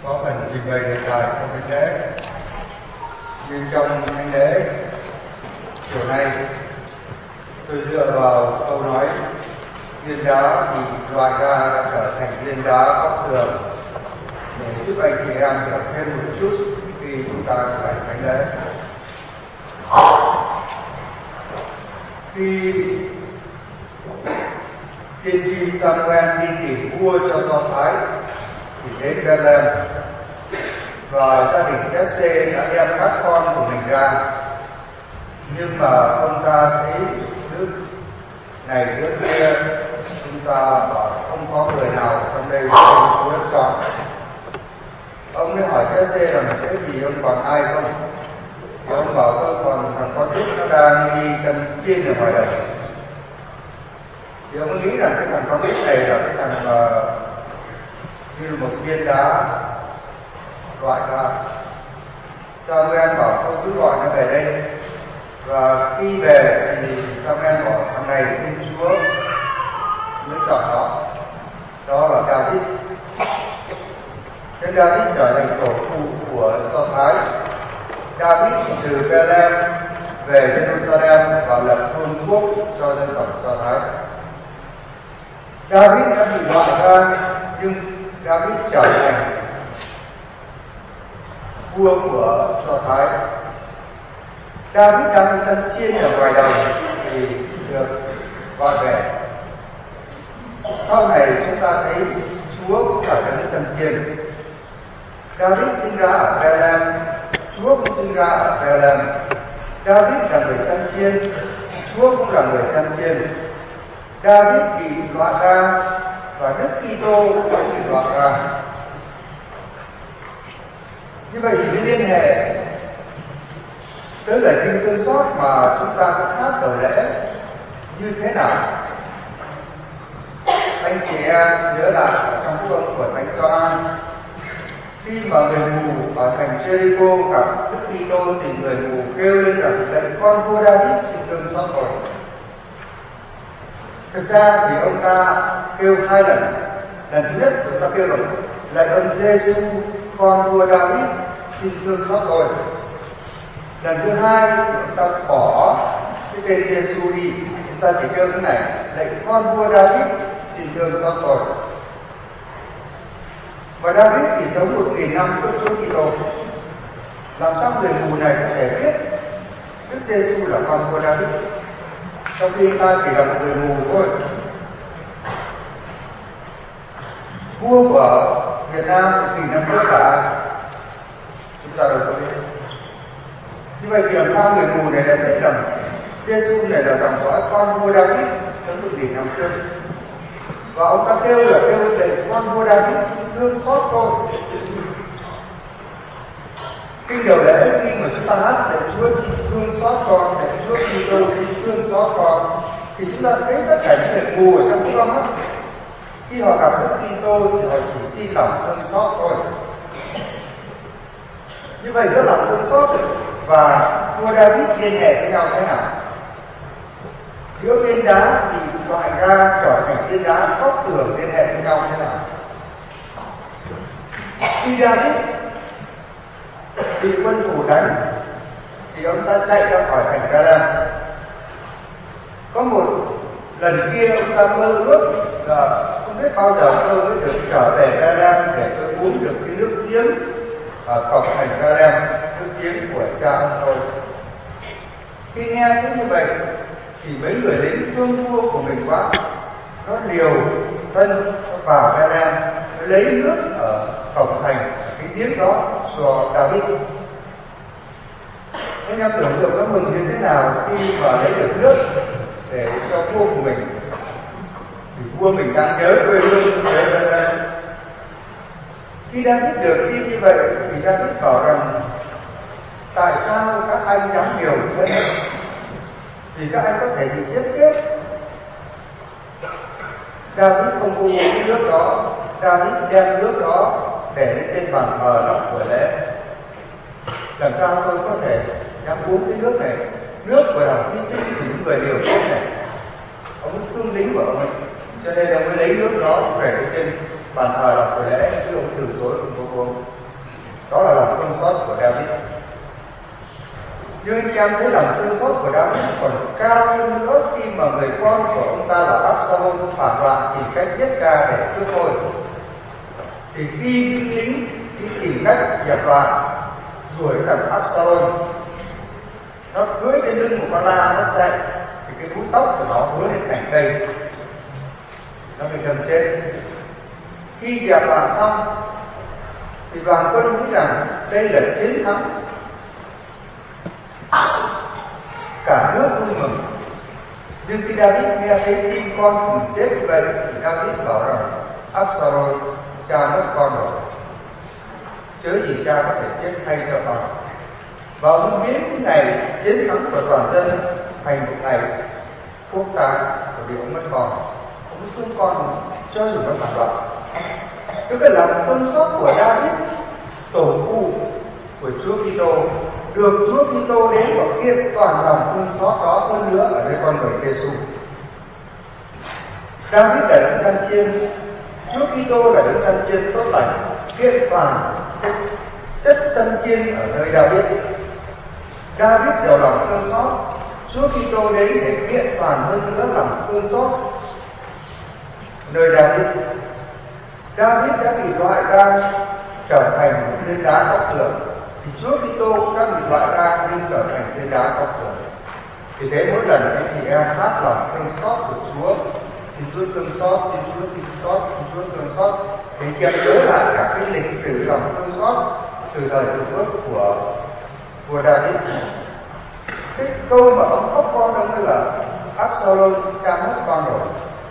có phần trình bày đề tài trong thánh lễ. Như trong thánh lễ chiều nay, tôi dựa vào câu nói viên đá bị loại ra đã trở thành viên đá góc tường để giúp anh chị em hiểu thêm một chút khi chúng ta thực hành thánh lễ. Khi tiên tri Samuel đi tìm vua cho Do Thái thì đến Bethlehem, và gia đình Jesse đã đem các con của mình ra, nhưng mà ông ta thấy đứa này đứa kia, chúng ta bảo không có người nào trong đây Chúa chọn. Ông mới hỏi Jesse rằng thế thì ông còn ai không? Thì ông bảo tôi còn thằng con út nó đang đi cân chiên ở ngoài đồng. Thì ông nghĩ rằng cái thằng con út này là cái thằng như một viên đá loại ra. Samuel bảo tôi cứ gọi nó về đây. Và khi về thì Samuel bảo thằng này Thiên Chúa mới chọn nó. Đó là David. Thế David trở thành tổ phụ của Do Thái. David từ Bethlehem về Jerusalem và lập vương quốc cho dân tộc Do Thái. David đã bị loại ra, nhưng David trở thành vua của Do Thái. David đang đi săn chiên ở ngoài đồng thì được gọi về. Sau này chúng ta thấy Chúa cũng trở đến săn chiên. David sinh ra ở Bethlehem, Chúa cũng sinh ra ở Bethlehem. David là người săn chiên, Chúa cũng là người săn chiên. David bị loại ra và Đức Kitô cũng bị loại ra. Như vậy thì liên hệ tới lời kinh thương xót mà chúng ta cũng hát đầu lễ như thế nào? Anh chị em nhớ lại trong phúc âm của Thánh Gioan, khi mà người mù ở thành Jericho gặp Đức Kitô thì người mù kêu lên rằng lạy con vua David xin thương xót tôi. Thực ra thì ông ta kêu hai lần. Lần thứ nhất ông ta kêu rằng lạy ơn Giêsu con vua David xin thương xót tôi. Lần thứ hai ông ta bỏ cái tên Giêsu đi, ông ta chỉ kêu thế này: lạy con vua David xin thương xót tôi. Và David thì sống 1000 năm trước Chúa Kitô. Làm sao người mù này có thể biết Đức Giêsu là con vua David, trong khi ta chỉ là một người mù thôi? Vua của Việt Nam 1000 năm trước là ai? Chúng ta đâu có biết. Như vậy thì làm sao người mù này lại biết rằng Giêsu này là dòng dõi con vua David sống 1000 năm trước? Và ông ta kêu là kêu để con vua David xin thương xót tôi. Kinh đầu lễ khi mà chúng ta hát để Chúa xin thương xót con, để Chúa Kitô xin thương xót con, thì chúng ta thấy tất cả những người mù ở trong phúc âm á, khi họ gặp Đức Kitô thì họ chỉ xin lòng thương xót thôi. Như vậy rất lòng thương xót và vua David liên hệ với nhau thế nào? Giữa viên đá bị loại ra trở thành viên đá góc tường liên hệ với nhau thế nào? Khi David bị quân thù đánh thì ông ta chạy ra khỏi thành Bethlehem. Có một lần kia ông ta mơ ước là không biết bao giờ tôi mới được trở về Bethlehem để tôi uống được cái nước giếng ở cổng thành Bethlehem, nước giếng của cha ông tôi. Khi nghe thấy như vậy thì mấy người lính thương vua của mình quá, nó liều thân vào Bethlehem, nó lấy nước ở cổng thành cái giếng đó cho David. Anh em tưởng tượng nó mừng như thế nào khi mà lấy được nước để cho vua của mình, thì vua mình đang nhớ quê hương thế Bethlehem. Khi David được tin như vậy thì David bảo rằng tại sao các anh dám liều thân? Vì các anh có thể bị chết. David không uống cái nước đó, David đem nước đó để lên trên bàn thờ làm của lễ. Làm sao tôi có thể dám uống cái nước này? Nước của lòng hy sinh của những người liều chết này. Ông thương lính của ông ấy, cho nên ông mới lấy nước đó về lên trên bàn thờ làm của lễ, chứ ông từ chối không có uống. Nhưng anh chị em thấy lòng thương xót của David còn cao hơn nữa khi mà người con của ông ta là Absalom phản loạn tìm cách giết cha để cướp ngôi. Thì khi binh lính đi tìm cách dẹp loạn, đuổi thằng Absalom, nó cưỡi trên lưng một con la nó chạy, thì cái búi tóc của nó vướng lên cành cây, nó bị đâm chết. Khi dẹp loạn xong thì đoàn quân nghĩ rằng đây là chiến thắng, cả nước vui mừng. Nhưng khi David nghe thấy tin con mình chết như vậy thì David bảo rằng Absalom, cha mất con rồi, chớ gì cha có thể chết thay cho con. Và ông biến cái ngày chiến thắng của toàn dân thành một ngày quốc tang, bởi vì ông mất con, ông thương con cho dù nó phản loạn. Tức là lòng thương xót của David, tổ phụ của Chúa Kitô, được Chúa Kitô đến và kiện toàn lòng thương xót đó hơn nữa ở nơi con người Giêsu. David là đấng chăn chiên, Chúa Kitô là đấng chăn chiên tốt lành, kiện toàn cái chất chăn chiên ở nơi David. David giàu lòng thương xót, Chúa Kitô đến để kiện toàn hơn nữa lòng thương xót nơi David. David đã bị loại ra trở thành một viên đá góc tường, thì Chúa Kitô cũng đã bị loại ra nhưng trở thành viên đá góc tường. Vì thế mỗi lần anh chị em hát lòng thương xót của Chúa, thì Chúa thương xót, thì Chúa thương xót, thì Chúa thương xót, thì chị em nhớ lại cả cái lịch sử lòng thương xót từ thời Cựu Ước của David. Cái câu mà ông khóc con ông ấy là Absalom, cha mất con rồi,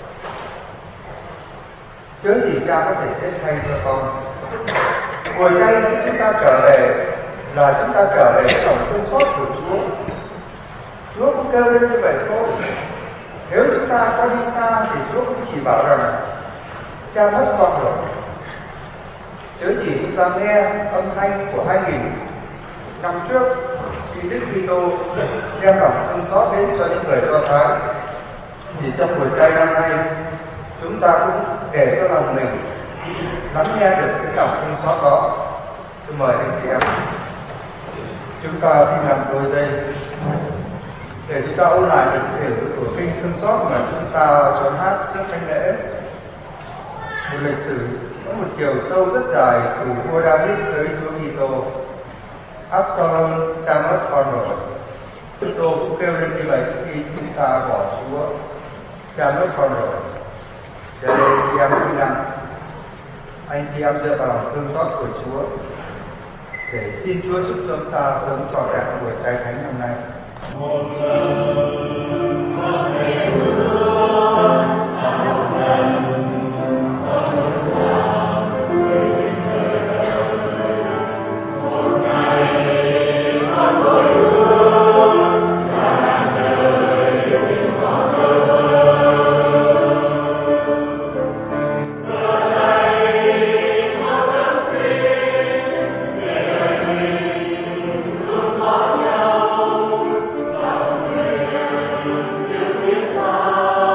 chớ gì cha có thể chết thay cho con. Mùa chay khi chúng ta trở về là chúng ta trở về cái lòng thương xót của Chúa. Chúa cũng kêu lên như vậy thôi. Nếu chúng ta có đi xa thì Chúa cũng chỉ bảo rằng cha mất con rồi, chớ gì chúng ta nghe âm thanh của 2000 năm trước khi Đức Kitô đem lòng thương xót đến cho những người Do Thái. Thì trong buổi chay năm nay chúng ta cũng để cho lòng mình lắng nghe được cái lòng thương xót đó. Tôi mời anh chị em chúng ta đi làm đôi giây để chúng ta ôn lại lịch sử của kinh thương xót mà chúng ta cho hát trước thánh lễ. Một lịch sử có một chiều sâu rất dài từ vua David tới Chúa Kitô. Absalom, cha mất con rồi, Kitô cũng kêu lên như vậy khi chúng ta bỏ Chúa, cha mất con rồi. Để anh chị em đi làm, anh chị em dựa vào lòng thương xót của Chúa để xin Chúa giúp chúng ta sống trọn vẹn buổi chay thánh năm nay. Oh, no.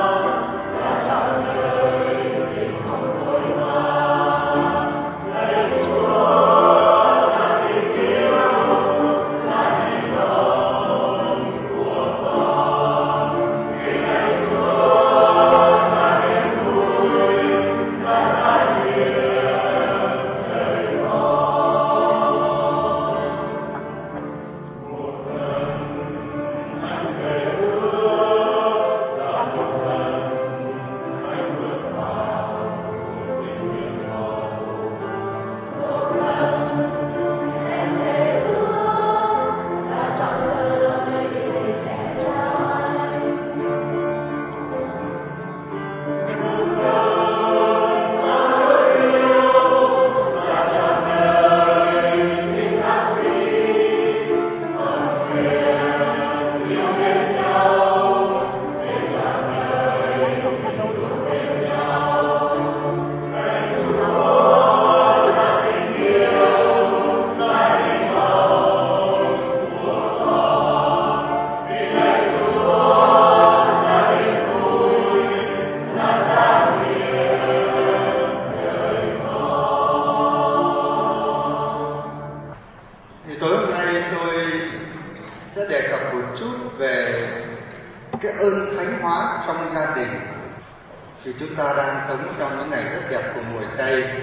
sẽ đề cập một chút về cái ơn thánh hóa trong gia đình. Thì chúng ta đang sống trong những ngày rất đẹp của mùa chay,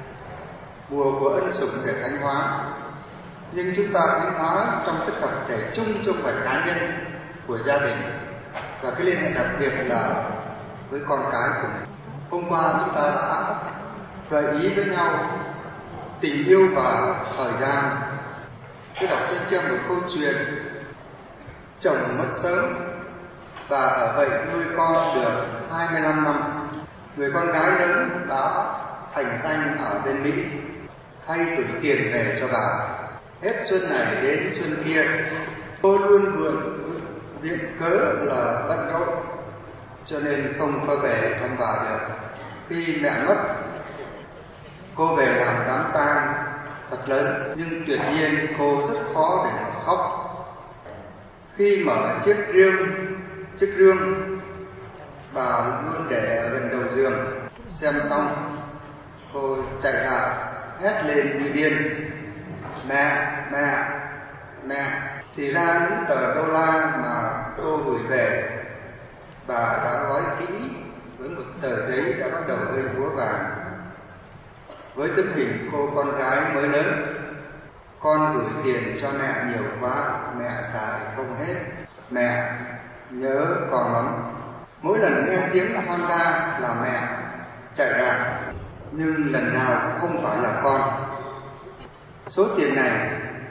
mùa của ân sủng để thánh hóa. Nhưng chúng ta thánh hóa trong cái tập thể chung chứ không phải cá nhân của gia đình, và cái liên hệ đặc biệt là với con cái của mình. Hôm qua chúng ta đã gợi ý với nhau tình yêu và thời gian. Tôi đọc cho chị một câu chuyện: chồng mất sớm, bà ở vậy nuôi con được 25 năm. Người con gái lớn đã thành danh ở bên Mỹ, hay gửi tiền về cho bà. Hết xuân này đến xuân kia, cô luôn viện cớ là bận rộn, cho nên không có về thăm bà được. Khi mẹ mất, cô về làm đám tang thật lớn, nhưng tuyệt nhiên cô rất khó để mà khóc. Khi mở chiếc rương bà luôn để ở gần đầu giường. Xem xong, cô chạy lại hét lên như điên: mẹ, mẹ, mẹ. Thì ra những tờ đô la mà cô gửi về, bà đã gói kỹ với một tờ giấy đã bắt đầu hơi búa vàng, với tấm hình cô con gái mới lớn. Con gửi tiền cho mẹ nhiều quá, mẹ xài không hết. Mẹ nhớ con lắm. Mỗi lần nghe tiếng Honda là mẹ chạy ra, nhưng lần nào cũng không phải là con. Số tiền này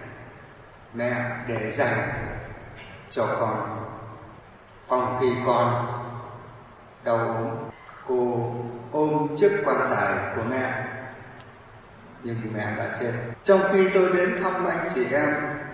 mẹ để dành cho con. Phòng khi con đau ốm, cô ôm chiếc quan tài của mẹ, nhưng mẹ đã chết. Trong khi tôi đến thăm anh chị em,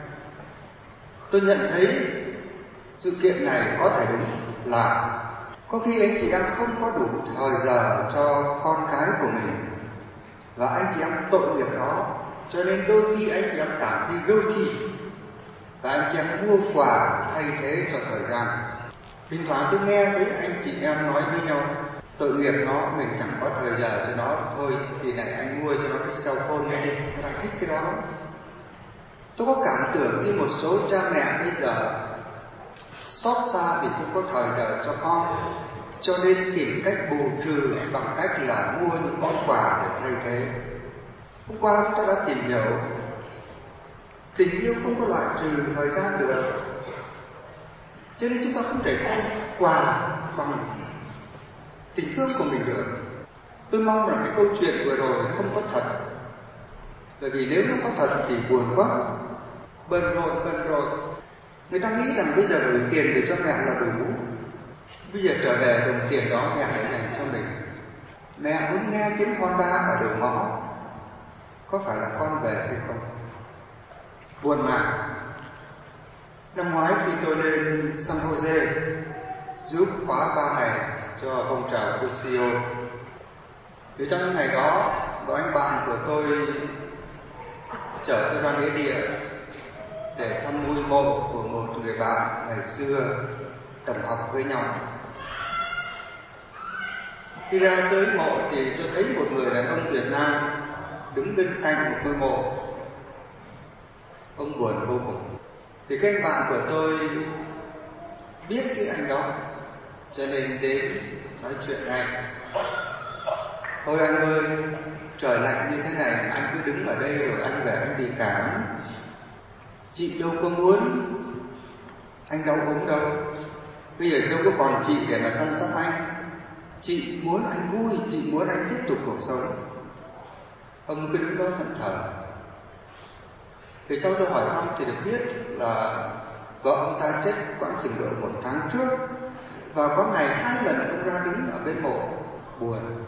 tôi nhận thấy sự kiện này có thể đúng là có khi anh chị em không có đủ thời giờ cho con cái của mình, và anh chị em tội nghiệp đó, cho nên đôi khi anh chị em cảm thấy guilty, và anh chị em mua quà thay thế cho thời gian. Thỉnh thoảng tôi nghe thấy anh chị em nói với nhau: tội nghiệp nó, mình chẳng có thời giờ cho nó, thôi thì này anh mua cho nó cái cell phone đi, nó đang thích cái đó lắm. Tôi có cảm tưởng như một số cha mẹ bây giờ xót xa vì không có thời giờ cho con, cho nên tìm cách bù trừ bằng cách là mua những món quà để thay thế. Hôm qua chúng ta đã tìm hiểu tình yêu không có loại trừ thời gian được, cho nên chúng ta không thể thay quà bằng tình thương của mình được. Tôi mong là cái câu chuyện vừa rồi không có thật, bởi vì nếu nó có thật thì buồn quá. Bận rộn. Người ta nghĩ rằng bây giờ gửi tiền về cho mẹ là đủ, bây giờ trở về đồng tiền đó mẹ để dành cho mình. Mẹ muốn nghe tiếng Honda ở đầu ngõ, có phải là con về hay không? Buồn mà. Năm ngoái khi tôi lên San Jose giúp khóa 3 ngày cho phong trào Cusio, thì trong những ngày đó, một anh bạn của tôi chở tôi ra nghĩa địa để thăm ngôi mộ của một người bạn ngày xưa đồng học với nhau. Khi ra tới mộ thì tôi thấy một người đàn ông Việt Nam đứng bên cạnh một ngôi mộ. Ông buồn vô cùng. Thì cái anh bạn của tôi biết cái anh đó, cho nên đến nói chuyện ngay: thôi anh ơi, trời lạnh như thế này mà anh cứ đứng ở đây rồi anh về anh bị cảm. Chị đâu có muốn anh đau ốm đâu, bây giờ đâu có còn chị để mà săn sóc anh. Chị muốn anh vui, chị muốn anh tiếp tục cuộc sống. Ông cứ đứng đó thẫn thờ. Thì sau tôi hỏi thăm thì được biết là vợ ông ta chết quãng chừng độ 1 tháng trước, và có ngày 2 lần ông ra đứng ở bên mộ buồn.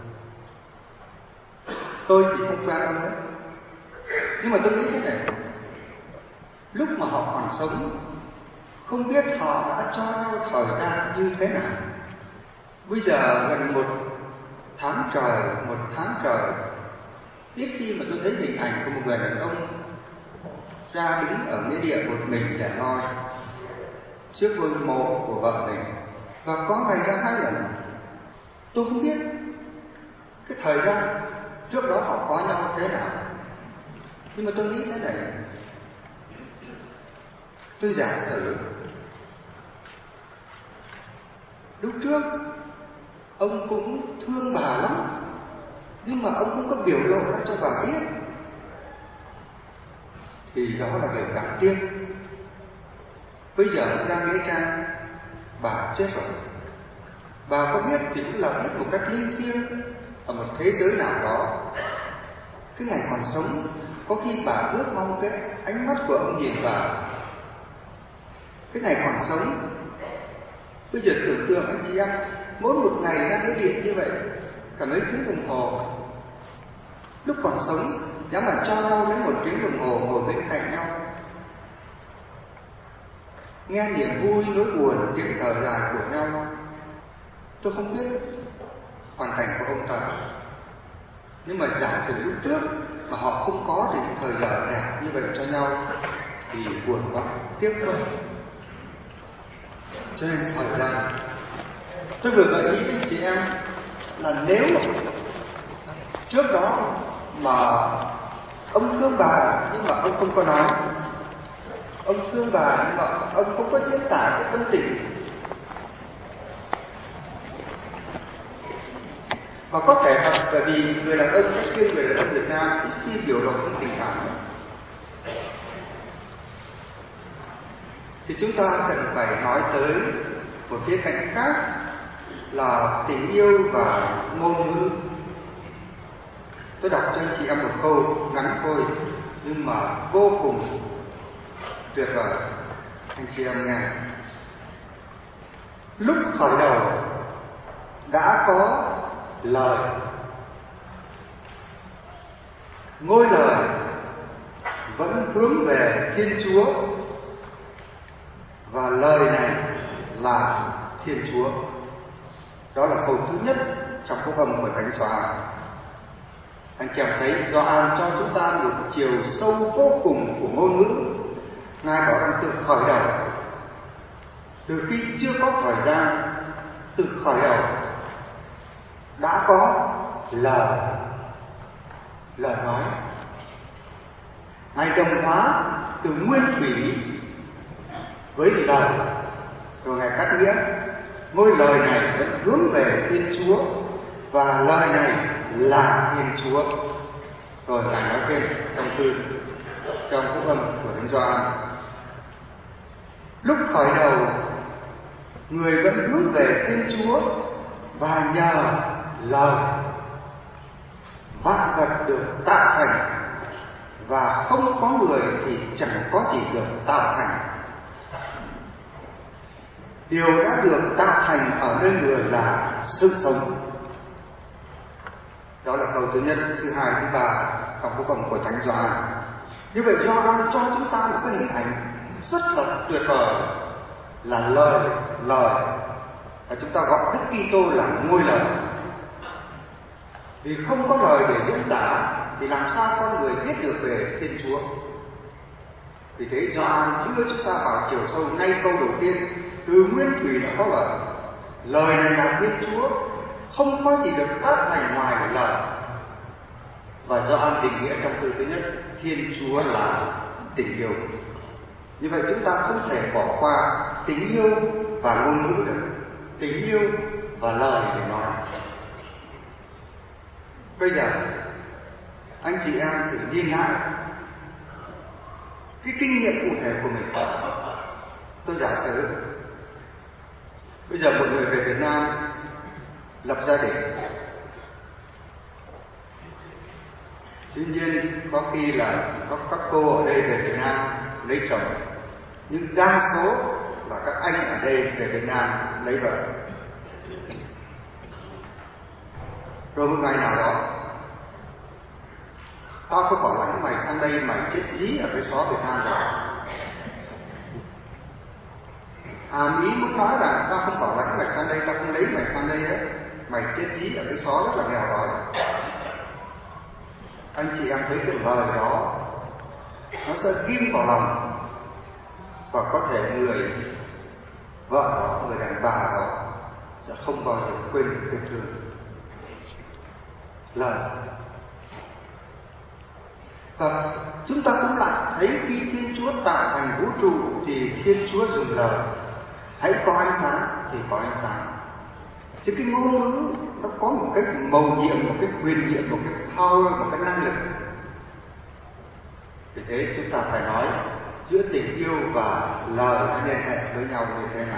Tôi thì không quen ông ấy, nhưng mà tôi nghĩ thế này: lúc mà họ còn sống, không biết họ đã cho nhau thời gian như thế nào. Bây giờ gần 1 tháng trời, ít khi mà tôi thấy hình ảnh của một người đàn ông ra đứng ở nghĩa địa một mình để loi trước ngôi mộ của vợ mình, và có ngày ra 2 lần. Tôi không biết cái thời gian trước đó họ có nhau thế nào, nhưng mà tôi nghĩ thế này: Tôi giả sử lúc trước ông cũng thương bà lắm, nhưng mà ông không có biểu lộ ra cho bà biết, thì đó là điều đáng tiếc. Bây giờ ông ra nghĩa trang, bà chết rồi. Bà có biết thì cũng là biết một cách linh thiêng ở một thế giới nào đó. Cái ngày còn sống, có khi bà ước mong cái ánh mắt của ông nhìn bà. Cái ngày còn sống, bây giờ tưởng tượng anh chị em, mỗi một ngày ra nghĩa điện như vậy, cả mấy tiếng đồng hồ. Lúc còn sống, dám mà cho nhau đến 1 tiếng đồng hồ ngồi bên cạnh nhau, nghe niềm vui, nỗi buồn, tiếng thở dài của nhau. Tôi không biết hoàn cảnh của ông ta, nhưng mà giả sử lúc trước mà họ không có thì thời giờ đẹp như vậy cho nhau thì buồn quá, tiếc quá. Cho nên thời gian, tôi vừa gợi ý với chị em là nếu trước đó mà ông thương bà nhưng mà ông không có nói, ông thương bà nhưng mà ông không có diễn tả cái tâm tình, và có thể là bởi vì người đàn ông, cách riêng người đàn ông Việt Nam ít khi biểu lộ những tình cảm, thì chúng ta cần phải nói tới một khía cạnh khác là tình yêu và ngôn ngữ. Tôi đọc cho anh chị em một câu ngắn thôi nhưng mà vô cùng tuyệt vời, anh chị em nghe. Lúc khởi đầu đã có lời, ngôi lời vẫn hướng về Thiên Chúa, và lời này là Thiên Chúa. Đó là câu thứ nhất trong phúc âm của Thánh Gioan. Anh chị em thấy Gioan cho chúng ta một chiều sâu vô cùng của ngôn ngữ. Ngài bảo rằng từ khởi đầu, từ khi chưa có thời gian, từ khởi đầu đã có lời nói. Ngài đồng hóa từ nguyên thủy với lời, rồi Ngài cắt nghĩa. Ngôi lời này vẫn hướng về Thiên Chúa, và lời này là Thiên Chúa. Rồi Ngài nói thêm trong phúc âm của Thánh Gioan, lúc khởi đầu người vẫn hướng về Thiên Chúa, và nhờ lời vạn vật được tạo thành, và không có người thì chẳng có gì được tạo thành. Điều đã được tạo thành ở nơi người là sự sống. Đó là câu thứ nhất, thứ hai, thứ ba trong phúc âm của Thánh Gioan. Như vậy Gioan cho chúng ta một cái hình ảnh rất là tuyệt vời là lời. Và chúng ta gọi Đức Kitô là ngôi lời. Vì không có lời để diễn tả thì làm sao con người biết được về Thiên Chúa. Vì thế Gioan đưa chúng ta vào chiều sâu ngay câu đầu tiên. Từ nguyên thủy đã có lời. Lời này là Thiên Chúa, không có gì được tác thành ngoài lời. Và Gioan định nghĩa trong từ thứ nhất, Thiên Chúa là tình yêu. Như vậy chúng ta không thể bỏ qua tình yêu và ngôn ngữ được, tình yêu và lời để nói. Bây giờ anh chị em thử nhìn lại cái kinh nghiệm cụ thể của mình. Tôi giả sử bây giờ một người về Việt Nam lập gia đình, tuy nhiên có khi là có các cô ở đây về Việt Nam lấy chồng, nhưng đa số là các anh ở đây về Việt Nam lấy vợ. Rồi một ngày nào đó tao không bảo lãnh mày sang đây, mày chết dí ở cái xó Việt Nam rồi. Hàm ý muốn nói rằng tao không bảo lãnh mày sang đây, tao không lấy mày sang đây ấy, mày chết dí ở cái xó rất là nghèo đói. Anh chị em thấy cái lời đó nó sẽ ghim vào lòng, và có thể người vợ đó, người đàn bà đó sẽ không bao giờ quên được vết thương. Lời. Và chúng ta cũng lại thấy khi Thiên Chúa tạo thành vũ trụ thì Thiên Chúa dùng lời: hãy có ánh sáng thì có ánh sáng. Chứ cái ngôn ngữ nó có một cái mầu nhiệm, một cái quyền nhiệm, một cái power, một cái năng lực. Vì thế chúng ta phải nói giữa tình yêu và lời nó liên hệ với nhau như thế nào.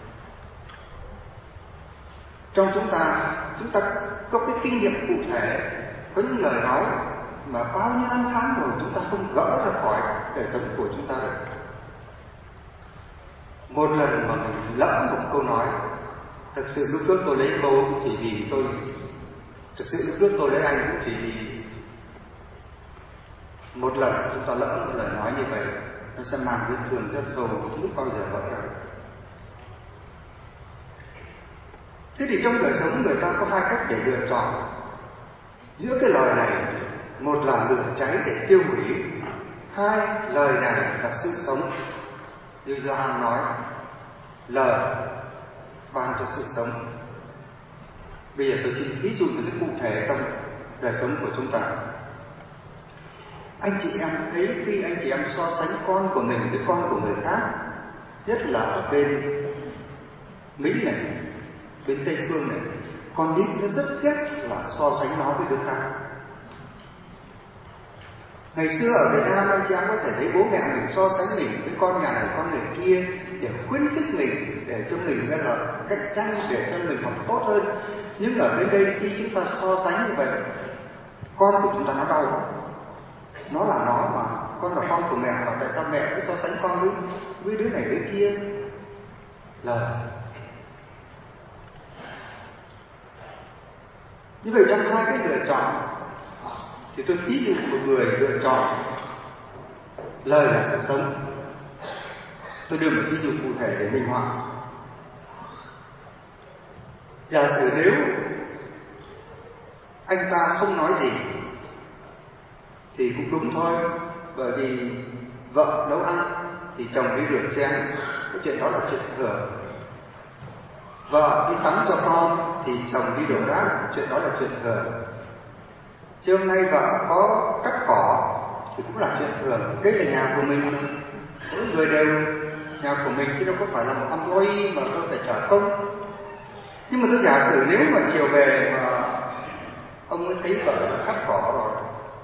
Trong chúng ta có cái kinh nghiệm cụ thể, có những lời nói mà bao nhiêu năm tháng rồi chúng ta không gỡ ra khỏi đời sống của chúng ta được. Một lần mà mình lỡ một câu nói, thực sự lúc trước tôi lấy câu chỉ vì tôi, thực sự lúc trước tôi lấy anh cũng chỉ vì một lần chúng ta lỡ một lời nói như vậy, nó sẽ mang vết thương rất sâu, không biết bao giờ vỡ được. Thế thì trong đời sống người ta có hai cách để lựa chọn giữa cái lời này: một là lửa cháy để tiêu hủy, hai lời này là sự sống. Như Gioan nói, lời ban cho sự sống. Bây giờ tôi xin ví dụ những cái cụ thể trong đời sống của chúng ta. Anh chị em thấy khi anh chị em so sánh con của mình với con của người khác, nhất là ở bên Mỹ này, bên Tây Phương này, con nít nó rất ghét là so sánh nó với đứa khác. Ngày xưa ở Việt Nam anh chị em có thể thấy bố mẹ mình so sánh mình với con nhà này con người kia để khuyến khích mình, để cho mình là cạnh tranh, để cho mình học tốt hơn. Nhưng ở bên đây khi chúng ta so sánh như vậy, con của chúng ta nó đau. Nó là nó mà, con là con của mẹ, mà tại sao mẹ cứ so sánh con với đứa này đứa kia? Lời. Như vậy trong hai cái lựa chọn thì tôi thí dụ một người lựa chọn lời là sự sống. Tôi đưa một ví dụ cụ thể để minh họa. Giả sử nếu anh ta không nói gì thì cũng đúng thôi, bởi vì vợ nấu ăn thì chồng đi rửa chén, cái chuyện đó là chuyện thường. Vợ đi tắm cho con thì chồng đi đổ rác, chuyện đó là chuyện thường. Chứ hôm nay vợ có cắt cỏ thì cũng là chuyện thường. Đây là nhà của mình, mỗi người đều nhà của mình, chứ đâu có phải là một employee mà tôi phải trả công. Nhưng mà tôi giả sử nếu mà chiều về mà ông mới thấy vợ đã cắt cỏ rồi,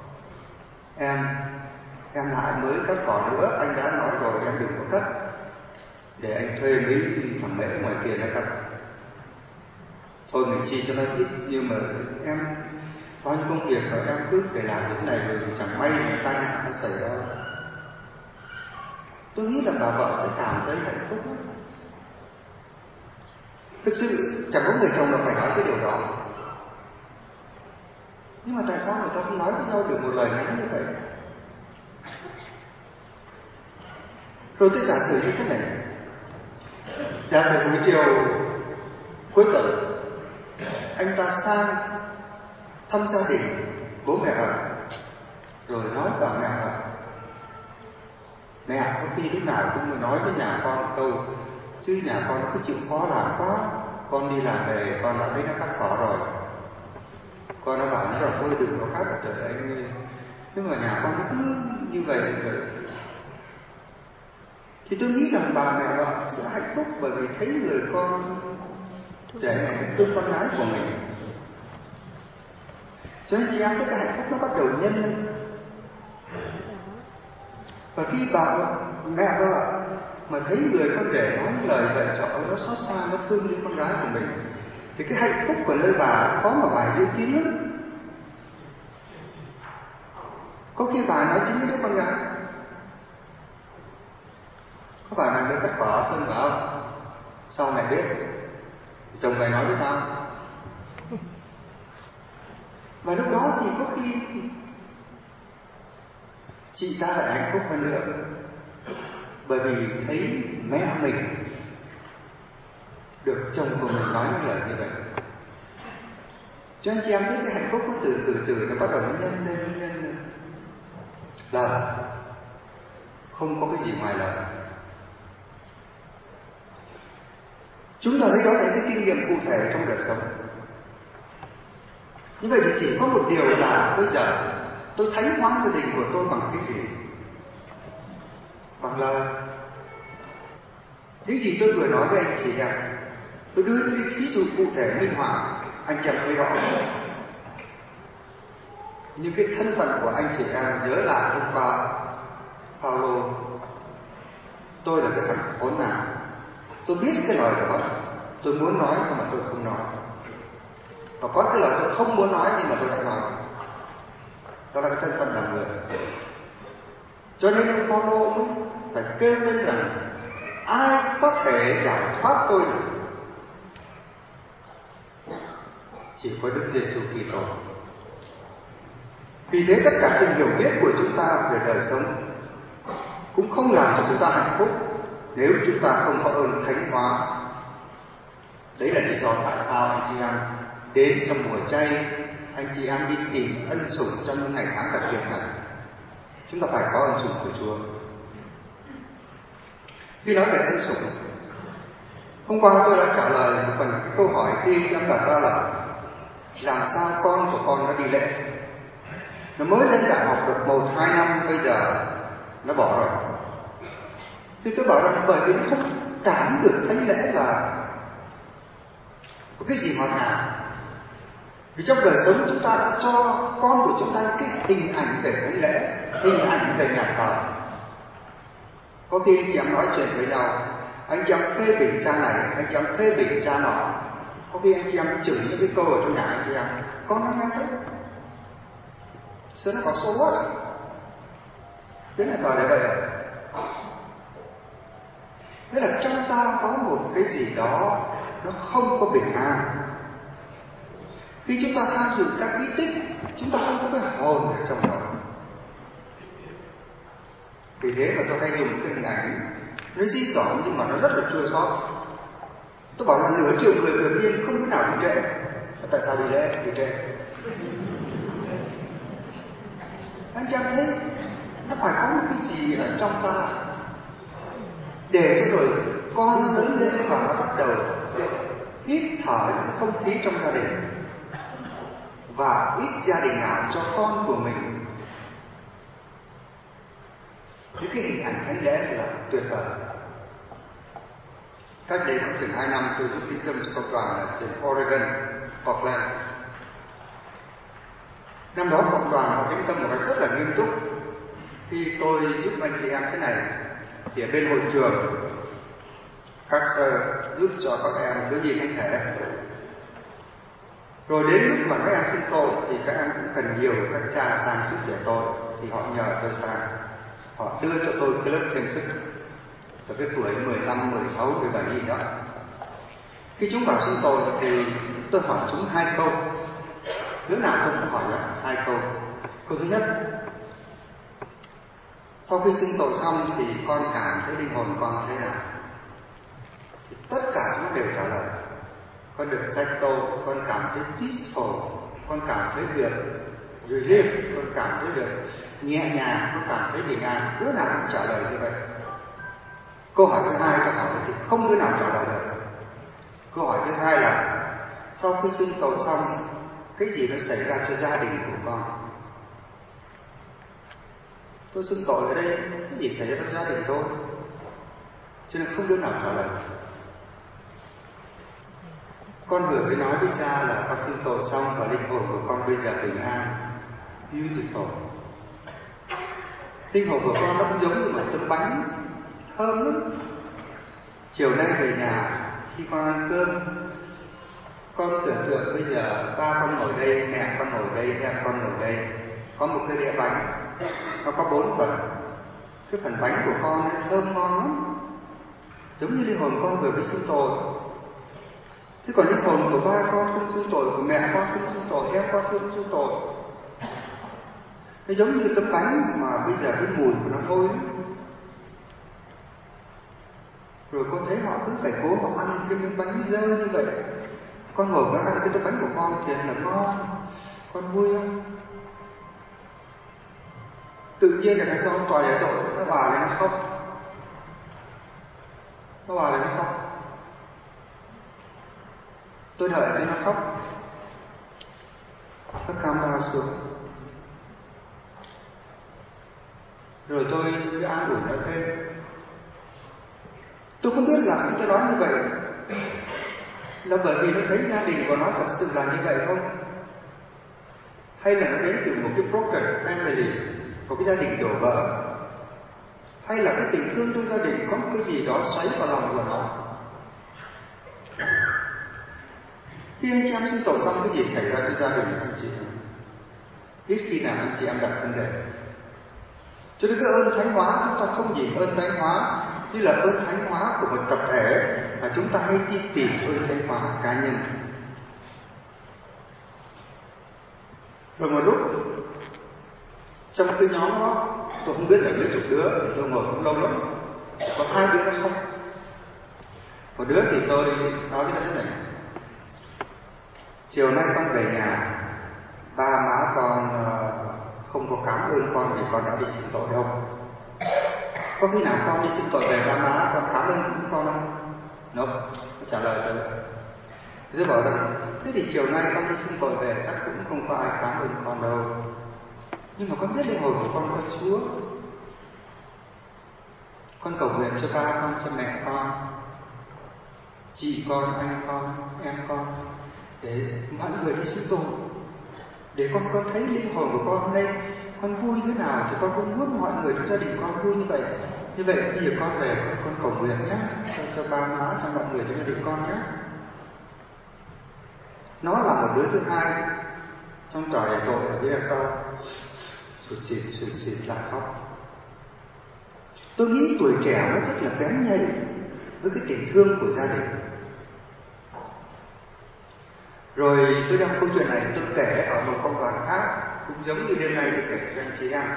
em lại mới cắt cỏ nữa, anh đã nói rồi em đừng có cắt, để anh thuê mấy thằng mẹ ngoài kia nó cắt. Thôi mình chi cho nó ít, nhưng mà em bao nhiêu công việc rồi em cứ phải làm những này rồi chẳng may mà tai nạn nó xảy ra. Tôi nghĩ là bà vợ sẽ cảm thấy hạnh phúc lắm. Thực sự chẳng có người chồng nào phải nói cái điều đó. Nhưng mà tại sao người ta không nói với nhau được một lời ngắn như vậy? Rồi tôi giả sử như thế này. Giả sử buổi chiều cuối tuần anh ta sang thăm gia đình bố mẹ vợ, rồi nói bảo mẹ vợ: mẹ có khi lúc nào cũng nói với nhà con một câu, chứ nhà con nó cứ chịu khó làm quá, con đi làm về con đã thấy nó cắt cỏ rồi, con nó bảo nó là thôi đừng có cắt, trời anh ơi. Nhưng mà nhà con nó cứ như vậy rồi. Thì tôi nghĩ rằng bà mẹ vợ sẽ hạnh phúc, bởi vì thấy người con trẻ này thương con gái của mình. Cho nên chị em thấy cái hạnh phúc nó bắt đầu nhân lên. Và khi bà mẹ vợ mà thấy người con rể nói những lời vậy, trời ơi nó xót xa, nó thương những con gái của mình, thì cái hạnh phúc của nơi bà khó mà bà giữ kín lắm. Có khi bà nói chính với đứa con gái: có phải mày mới cắt cỏ Sơn phải không? Sao mày biết? Chồng mày nói với tao. Và lúc đó thì có khi chị ta lại hạnh phúc hơn nữa, bởi vì thấy mẹ mình được chồng của mình nói những lời như vậy. Cho anh chị em thấy cái hạnh phúc nó từ nó bắt đầu nó nhân lên. Lời không có cái gì ngoài lời. Chúng ta thấy đó là cái kinh nghiệm cụ thể trong đời sống. Như vậy thì chỉ có một điều là bây giờ tôi thánh hóa gia đình của tôi bằng cái gì? Bằng lời. Những gì tôi vừa nói với anh chị em, tôi đưa những cái ví dụ cụ thể minh họa, anh chị em thấy rõ. Những cái thân phận của anh chị em nhớ lại hôm qua Phaolô, tôi là cái thằng khốn nạn. Tôi biết cái lời đó, tôi muốn nói nhưng mà tôi không nói. Và có cái lời tôi không muốn nói nhưng mà tôi đã nói. Đó là cái thân phận làm người. Cho nên ông Phaolô mới phải kêu lên rằng ai có thể giải thoát tôi được? Chỉ có Đức Giêsu Kitô. Vì thế tất cả sự hiểu biết của chúng ta về đời sống cũng không làm cho chúng ta hạnh phúc nếu chúng ta không có ơn thánh hóa. Đấy là lý do tại sao anh chị em đến trong mùa chay, anh chị em đi tìm ân sủng trong những ngày tháng đặc biệt này. Chúng ta phải có ân sủng của Chúa. Khi nói về ân sủng, hôm qua tôi đã trả lời một phần cái câu hỏi khi em đặt ra là làm sao con của con nó đi lễ. Nó mới lên đại học được 1-2 năm, bây giờ nó bỏ rồi. Thì tôi bảo rằng bởi vì nó không cảm được thánh lễ là có cái gì ngọt ngào. Vì trong đời sống chúng ta đã cho con của chúng ta cái hình ảnh về thánh lễ, hình ảnh về nhà thờ. Có khi anh chị em nói chuyện với nhau, anh chị em phê bình cha này, anh chị em phê bình cha nọ. Có khi anh chị em chửi những cái câu ở trong nhà anh chị em, con nó nghe hết. Sao nó có số á? Đến là thời đấy vậy rồi. Thế là trong ta có một cái gì đó nó không có bình an. Khi chúng ta tham dự các bí tích, chúng ta không có cái hồn ở trong đó. Vì thế mà tôi hay dùng cái hình ảnh nó dí dỏm nhưng mà nó rất là chua xót. Tôi bảo là nửa triệu người thường niên không có nào đi trễ. Tại sao đi lễ? Đi trễ. Anh chàng thấy nó phải có một cái gì ở trong ta để cho rồi con nó lớn lên và nó bắt đầu hít thở những cái không khí trong gia đình. Và ít gia đình nào cho con của mình những cái hình ảnh thánh lễ là tuyệt vời. Cách đây khoảng chừng 2 năm tôi giúp tín tâm cho cộng đoàn ở trên Oregon, Portland. Năm đó cộng đoàn họ tín tâm một cách rất là nghiêm túc. Khi tôi giúp anh chị em thế này thì ở bên hội trường các sơ giúp cho các em thiếu nhi thánh thể. Rồi đến lúc mà các em sinh tội thì các em cũng cần nhiều các cha sang giúp đỡ tôi, thì họ nhờ tôi sang, họ đưa cho tôi cái lớp thêm sức từ cái tuổi 15, 16, 17 gì đó. Khi chúng vào sinh tội thì tôi hỏi chúng 2 câu, đứa nào tôi cũng hỏi đó 2 câu. Câu thứ nhất, sau khi sinh tội xong thì con cảm thấy linh hồn con thế nào? Thì tất cả chúng đều trả lời, con được giác tô, con cảm thấy peaceful, con cảm thấy được relief, con cảm thấy được nhẹ nhàng, con cảm thấy bình an. Đứa nào cũng trả lời như vậy. Câu hỏi thứ hai tôi hỏi thì không đứa nào trả lời được. Câu hỏi thứ hai là sau khi sinh tội xong, cái gì nó xảy ra cho gia đình của con? Tôi sinh tội ở đây, cái gì xảy ra cho gia đình tôi? Cho nên không đứa nào trả lời. Con vừa mới nói với cha là con sinh tội xong và linh hồn của con bây giờ bình an. Beautiful. Linh hồn của con nó cũng giống như một tấm bánh thơm lắm. Chiều nay về nhà khi con ăn cơm, con tưởng tượng bây giờ ba con ngồi đây, mẹ con ngồi đây, em con ngồi đây, có một cái đĩa bánh, nó có 4 phần. Cái phần bánh của con nó thơm ngon lắm, giống như linh hồn con vừa mới sinh tội. Thế còn linh hồn của ba con không sinh tội, của mẹ con không sinh tội, em con không sinh tội, nó giống như tấm bánh mà bây giờ cái mùi của nó hôi lắm. Rồi con thấy họ cứ phải cố họ ăn cái miếng bánh dơ như vậy. Con ngồi con ăn cái tấm bánh của con thì là ngon, con vui không? Tự nhiên là cái con tòa giải tội nó bà lên nó khóc. Nó bà lên nó khóc. Tôi đợi cho nó khóc. Nó calm down xuống. Rồi tôi cứ an ủi nó thêm. Tôi không biết là khi tôi nói như vậy là bởi vì nó thấy gia đình của nó thật sự là như vậy không? Hay là nó đến từ một cái broken family, một cái gia đình đổ vỡ? Hay là cái tình thương trong gia đình có một cái gì đó xoáy vào lòng của nó? Khi anh chị em sinh tội xong, cái gì xảy ra trong gia đình anh chị em? Ít khi nào anh chị em đặt vấn đề. Cho nên cái ơn thánh hóa, chúng ta không nhìn ơn thánh hóa như là ơn thánh hóa của một tập thể, mà chúng ta hay đi tìm ơn thánh hóa cá nhân. Rồi một lúc trong cái nhóm đó, tôi không biết là mấy chục đứa, thì tôi ngồi cũng lâu lắm, có 2 đứa nó không. Một đứa thì tôi nói với nó thế này: chiều nay con về nhà, ba má con không có cảm ơn con vì con đã đi xin tội đâu. Có khi nào con đi xin tội về ba má con cảm ơn con không? Nó trả lời rồi. Tôi bảo rằng thế thì chiều nay con đi xin tội về chắc cũng không có ai cảm ơn con đâu. Nhưng mà con biết linh hồn của con có Chúa. Con cầu nguyện cho ba con, cho mẹ con, chị con, anh con, em con, để mọi người đi xin tội, để con thấy linh hồn của con hôm nay con vui thế nào thì con cũng muốn mọi người trong gia đình con vui như vậy. Như vậy bây giờ con về con cầu nguyện nhé, cho ba má, cho mọi người trong gia đình con nhé. Nó là một đứa thứ hai trong trò đền tội ở phía đằng sau, sụt xịt lại khóc. Tôi nghĩ tuổi trẻ nó rất là bén nhạy với cái tình thương của gia đình. Rồi tôi đem câu chuyện này tôi kể ở một công đoàn khác, cũng giống như đêm nay tôi kể cho anh chị em.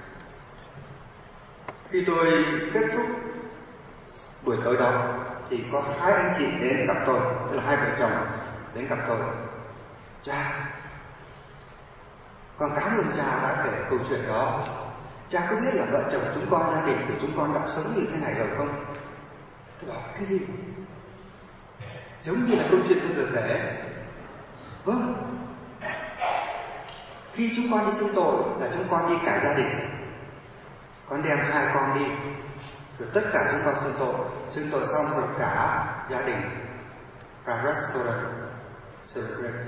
Khi tôi kết thúc buổi tối đó thì có 2 anh chị đến gặp tôi, tức là 2 vợ chồng đến gặp tôi. Cha, con cảm ơn cha đã kể câu chuyện đó. Cha có biết là vợ chồng chúng con, gia đình của chúng con đã sống như thế này rồi không? Tôi bảo cái gì? Giống như là câu chuyện tôi vừa kể. Vâng. Khi chúng con đi xin tội là chúng con đi cả gia đình. Con đem 2 con đi, rồi tất cả chúng con xin tội xong rồi cả gia đình ra restaurant celebrate.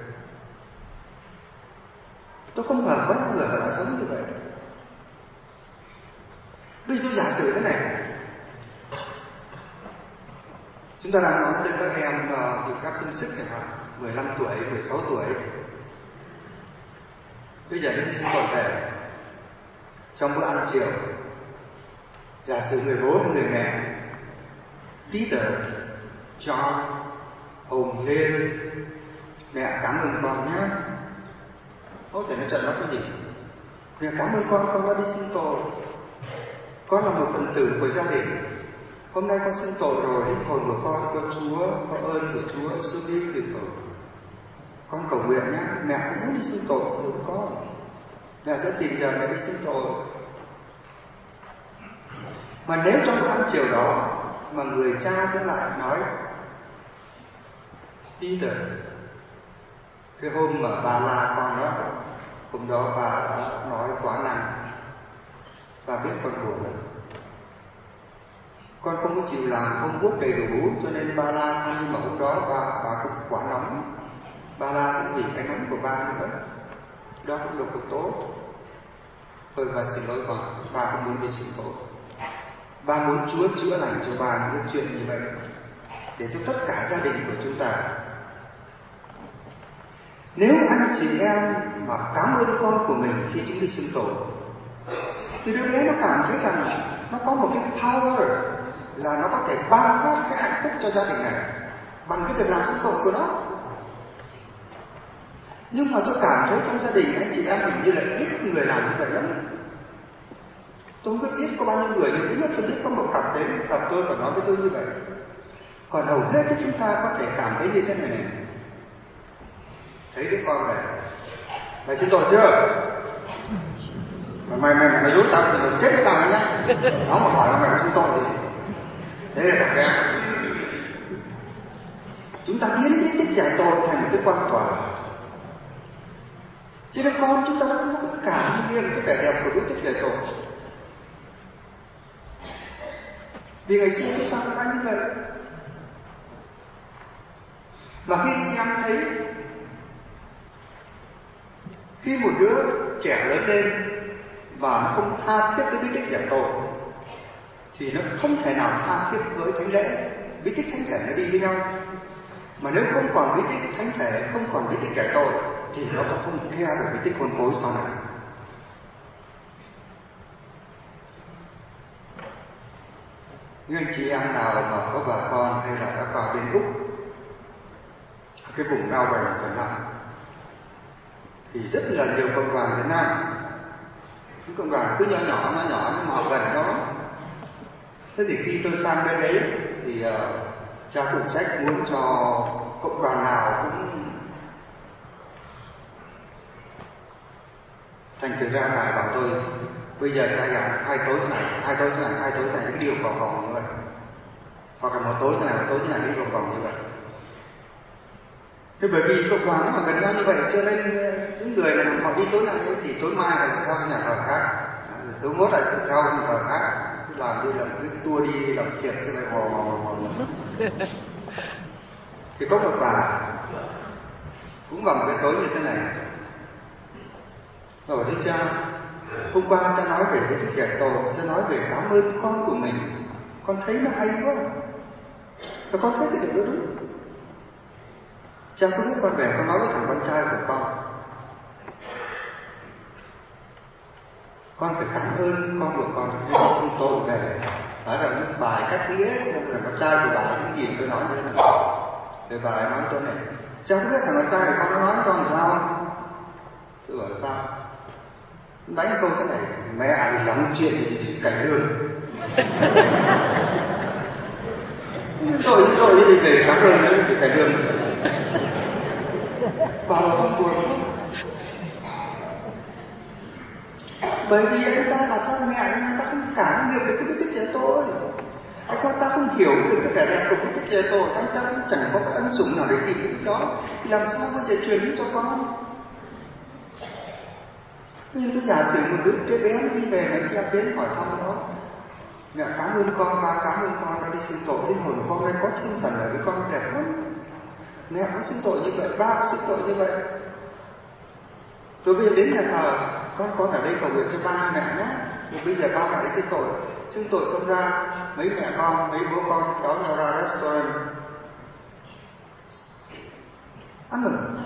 Tôi không ngờ có những người mà đã sống như vậy. Bây giờ tôi giả sử thế này, chúng ta đang nói tới các em dự các công sức chẳng hạn, 15 tuổi, 16 tuổi. Bây giờ đi xin tội về, trong bữa ăn chiều, giả sử người bố hay người mẹ Peter, John, Hồng lên, mẹ cảm ơn con nhé. Có thể nó trợn mắt cái gì? Mẹ cảm ơn con đã đi xin tội. Con là một phần tử của gia đình. Hôm nay con xin tội rồi, linh hồn của con có Chúa, có ơn của Chúa, sư đi dự tội. Con cầu nguyện nhé, mẹ cũng muốn đi xin tội đúng con. Mẹ sẽ tìm giờ mẹ đi xin tội. Mà nếu trong bữa ăn chiều đó mà người cha cũng lại nói: Peter, cái hôm mà bà la con đó, hôm đó bà đã nói quá năng, bà biết con buồn rồi, con không có chịu làm công quốc đầy đủ cho nên ba la con, nhưng mà hôm đó bà cũng quá nóng, ba la cũng vì cái nóng của ba nữa, đó cũng là một tốt. Thôi bà xin lỗi con, bà cũng muốn đi xin tội. Ba muốn Chúa chữa lành cho bà những cái chuyện như vậy, để cho tất cả gia đình của chúng ta. Nếu anh chị em mà cảm ơn con của mình khi chúng đi xin tội, thì đứa bé nó cảm thấy rằng nó có một cái power là nó có thể ban phát cái hạnh phúc cho gia đình này bằng cái việc làm xin tội của nó. Nhưng mà tôi cảm thấy trong gia đình anh chị em hình như là ít người làm như vậy lắm. Tôi không biết có bao nhiêu người, nhưng ít nhất tôi biết có một cặp đến gặp tôi và nói với tôi như vậy. Còn hầu hết chúng ta có thể cảm thấy như thế này này: thấy đứa con này, mày xin tội chưa? Mày nói dối tao thì mày chết với tao nhá. Nó mà hỏi mà mày không xin tội thì thế là thật ra chúng ta biến biết cái giải tội thành một cái quan tòa. Cho nên con chúng ta nó không có cái cảm nghiệm cái vẻ đẹp của biết cái giải tội. Vì ngày xưa chúng ta cũng đã như vậy. Mà khi chị em thấy khi một đứa trẻ lớn lên và nó không tha thiết với bí tích giải tội thì nó không thể nào tha thiết với thánh lễ. Bí tích thánh thể nó đi với nhau. Mà nếu không còn bí tích thánh thể, không còn bí tích giải tội thì nó cũng không care về bí tích hôn phối sau này. Những anh chị em nào mà có bà con hay là đã vào bên Úc, cái vùng Lao Bành chẳng hạn, thì rất là nhiều cộng đoàn Việt Nam. Những cộng đoàn cứ nhỏ nhưng mà họ gần đó. Thế thì khi tôi sang bên đấy thì cha phụ trách muốn cho cộng đoàn nào cũng thành thử ra ngài bảo tôi bây giờ cha giảng 2 tối thế này, 2 tối thế này, 2 tối thế này, cái điều vòng như vậy, hoặc là 1 tối thế này, 1 tối thế này, cái vòng như vậy. Thế bởi vì cộng đoàn nó mà gần nhau như vậy cho nên những người mà họ đi tối này thì tối mai họ lại theo nhà thờ khác, tối mốt lại theo nhà thờ khác, làm như là một cái tour đi làm xiệt như vậy hồ. Thì có một bà cũng vào một cái tối như thế này, bảo thưa cha, hôm qua cha nói về cái giải tội, cha nói về cảm ơn con của mình, con thấy nó hay quá, và con thấy cái điều đó đúng. Cha có biết con về con nói với thằng con trai của con phải cảm ơn con của con khi nó xưng tội về, nói rằng bài cắt nghĩa cho thằng con trai của bà ấy, cái gì mà tôi nói như thế này. Rồi bà ấy nói tôi này, cha có biết thằng con trai của con nó nói với con làm sao? Tôi bảo sao? Đánh câu thế này, mẹ bị lắm chuyện gì cải lương. Tội thì về cảm ơn nó về cải lương. Bảo là con buồn quá. Bởi vì anh ta là cha mẹ nhưng mà ta không cảm nghiệm được cái bí tích giải tội. Anh ta không hiểu được cái vẻ đẹp của bí tích giải tội. Anh ta cũng chẳng có cái ân sủng nào để tìm cái tích đó. Thì làm sao bây giờ truyền cho con? Bây giờ tôi giả sử một đứa bé nó đi về mà chị em đến hỏi thăm nó, mẹ cảm ơn con, ba cảm ơn con đã đi xin tội, linh hồn của con đây có thiên thần ở với con đẹp lắm. Mẹ cũng xin tội như vậy, ba cũng xin tội như vậy. Rồi bây giờ đến nhà thờ, con ở đây cầu nguyện cho ba mẹ nhé. Rồi bây giờ ba mẹ đi xin tội xong ra, mấy mẹ con, mấy bố con kéo nhau ra restaurant ăn mừng.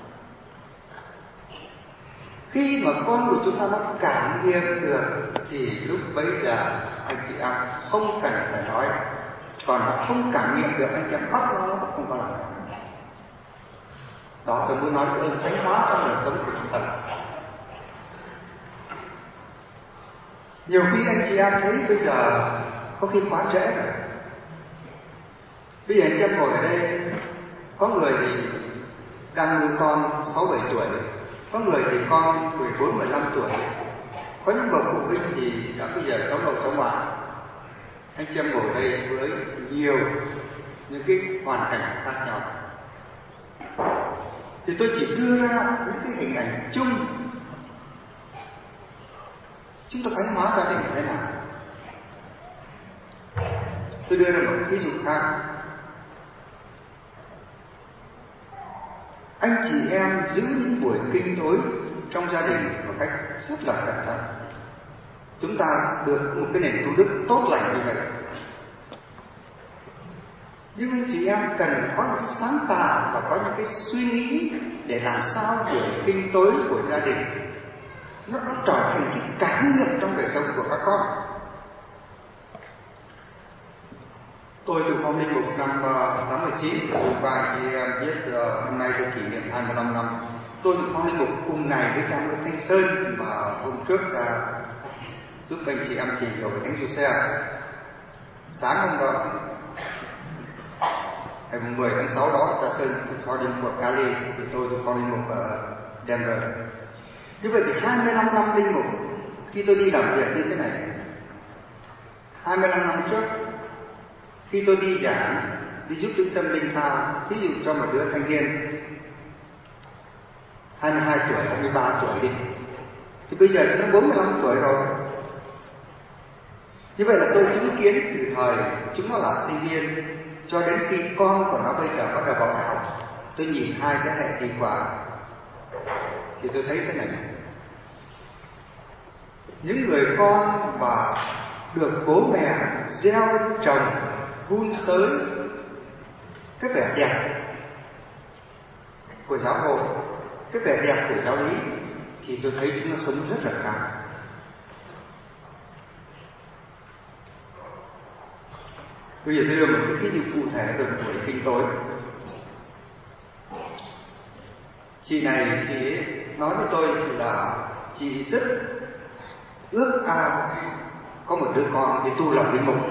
Khi mà con của chúng ta nó cảm nghiệm được thì lúc bấy giờ anh chị em không cần phải nói. Còn nó không cảm nghiệm được, anh chị em bắt nó không có làm. Đó, tôi muốn nói đến ơn thánh hóa trong đời sống của chúng ta. Nhiều khi anh chị em thấy bây giờ có khi quá trễ rồi. Bây giờ anh chị em ngồi ở đây, có người thì đang nuôi con 6-7 tuổi, có người thì con 14-15 tuổi, có những bậc phụ huynh thì đã bây giờ cháu nội cháu ngoại. Anh chị em ngồi đây với nhiều những cái hoàn cảnh khác nhau, thì tôi chỉ đưa ra những cái hình ảnh chung. Chúng ta thánh hóa gia đình thế nào? Tôi đưa ra một ví dụ khác. Anh chị em giữ những buổi kinh tối trong gia đình một cách rất là cẩn thận. Chúng ta được một cái nền tu đức tốt lành như vậy. Nhưng anh chị em cần có những cái sáng tạo và có những cái suy nghĩ để làm sao buổi kinh tối của gia đình nó trở thành cái cảm nghiệm trong đời sống của các con. Tôi từ phong linh mục năm 89, hôm qua chị em biết hôm nay tôi kỷ niệm 25 năm. Tôi từ phong linh mục cùng ngày với cha Nguyễn Thanh Sơn mà hôm trước ra giúp anh chị em tìm hiểu về Thánh Giuse. Sáng hôm đó, ngày 10 tháng 6 đó, cha Sơn từ phong linh mục Cali, thì tôi từ phong linh mục ở Denver. Như vậy thì 25 năm linh mục, khi tôi đi làm việc như thế này, 25 năm trước, khi tôi đi giảng, đi giúp trung tâm linh thao, thí dụ cho một đứa thanh niên 22 tuổi, 23 tuổi đi, thì bây giờ chúng nó 45 tuổi rồi. Như vậy là tôi chứng kiến từ thời chúng nó là sinh viên cho đến khi con của nó bây giờ bắt đầu vào đại học. Tôi nhìn hai thế hệ đi qua thì tôi thấy thế này: những người con mà được bố mẹ gieo trồng vun sới cái vẻ đẹp của giáo hội, cái vẻ đẹp của giáo lý, thì tôi thấy chúng nó sống rất là khác. Bây giờ tôi đưa một cái ví dụ cụ thể về một buổi kinh tối. Chị này, chị ấy nói với tôi là chị rất ước ao có một đứa con để tu làm linh mục.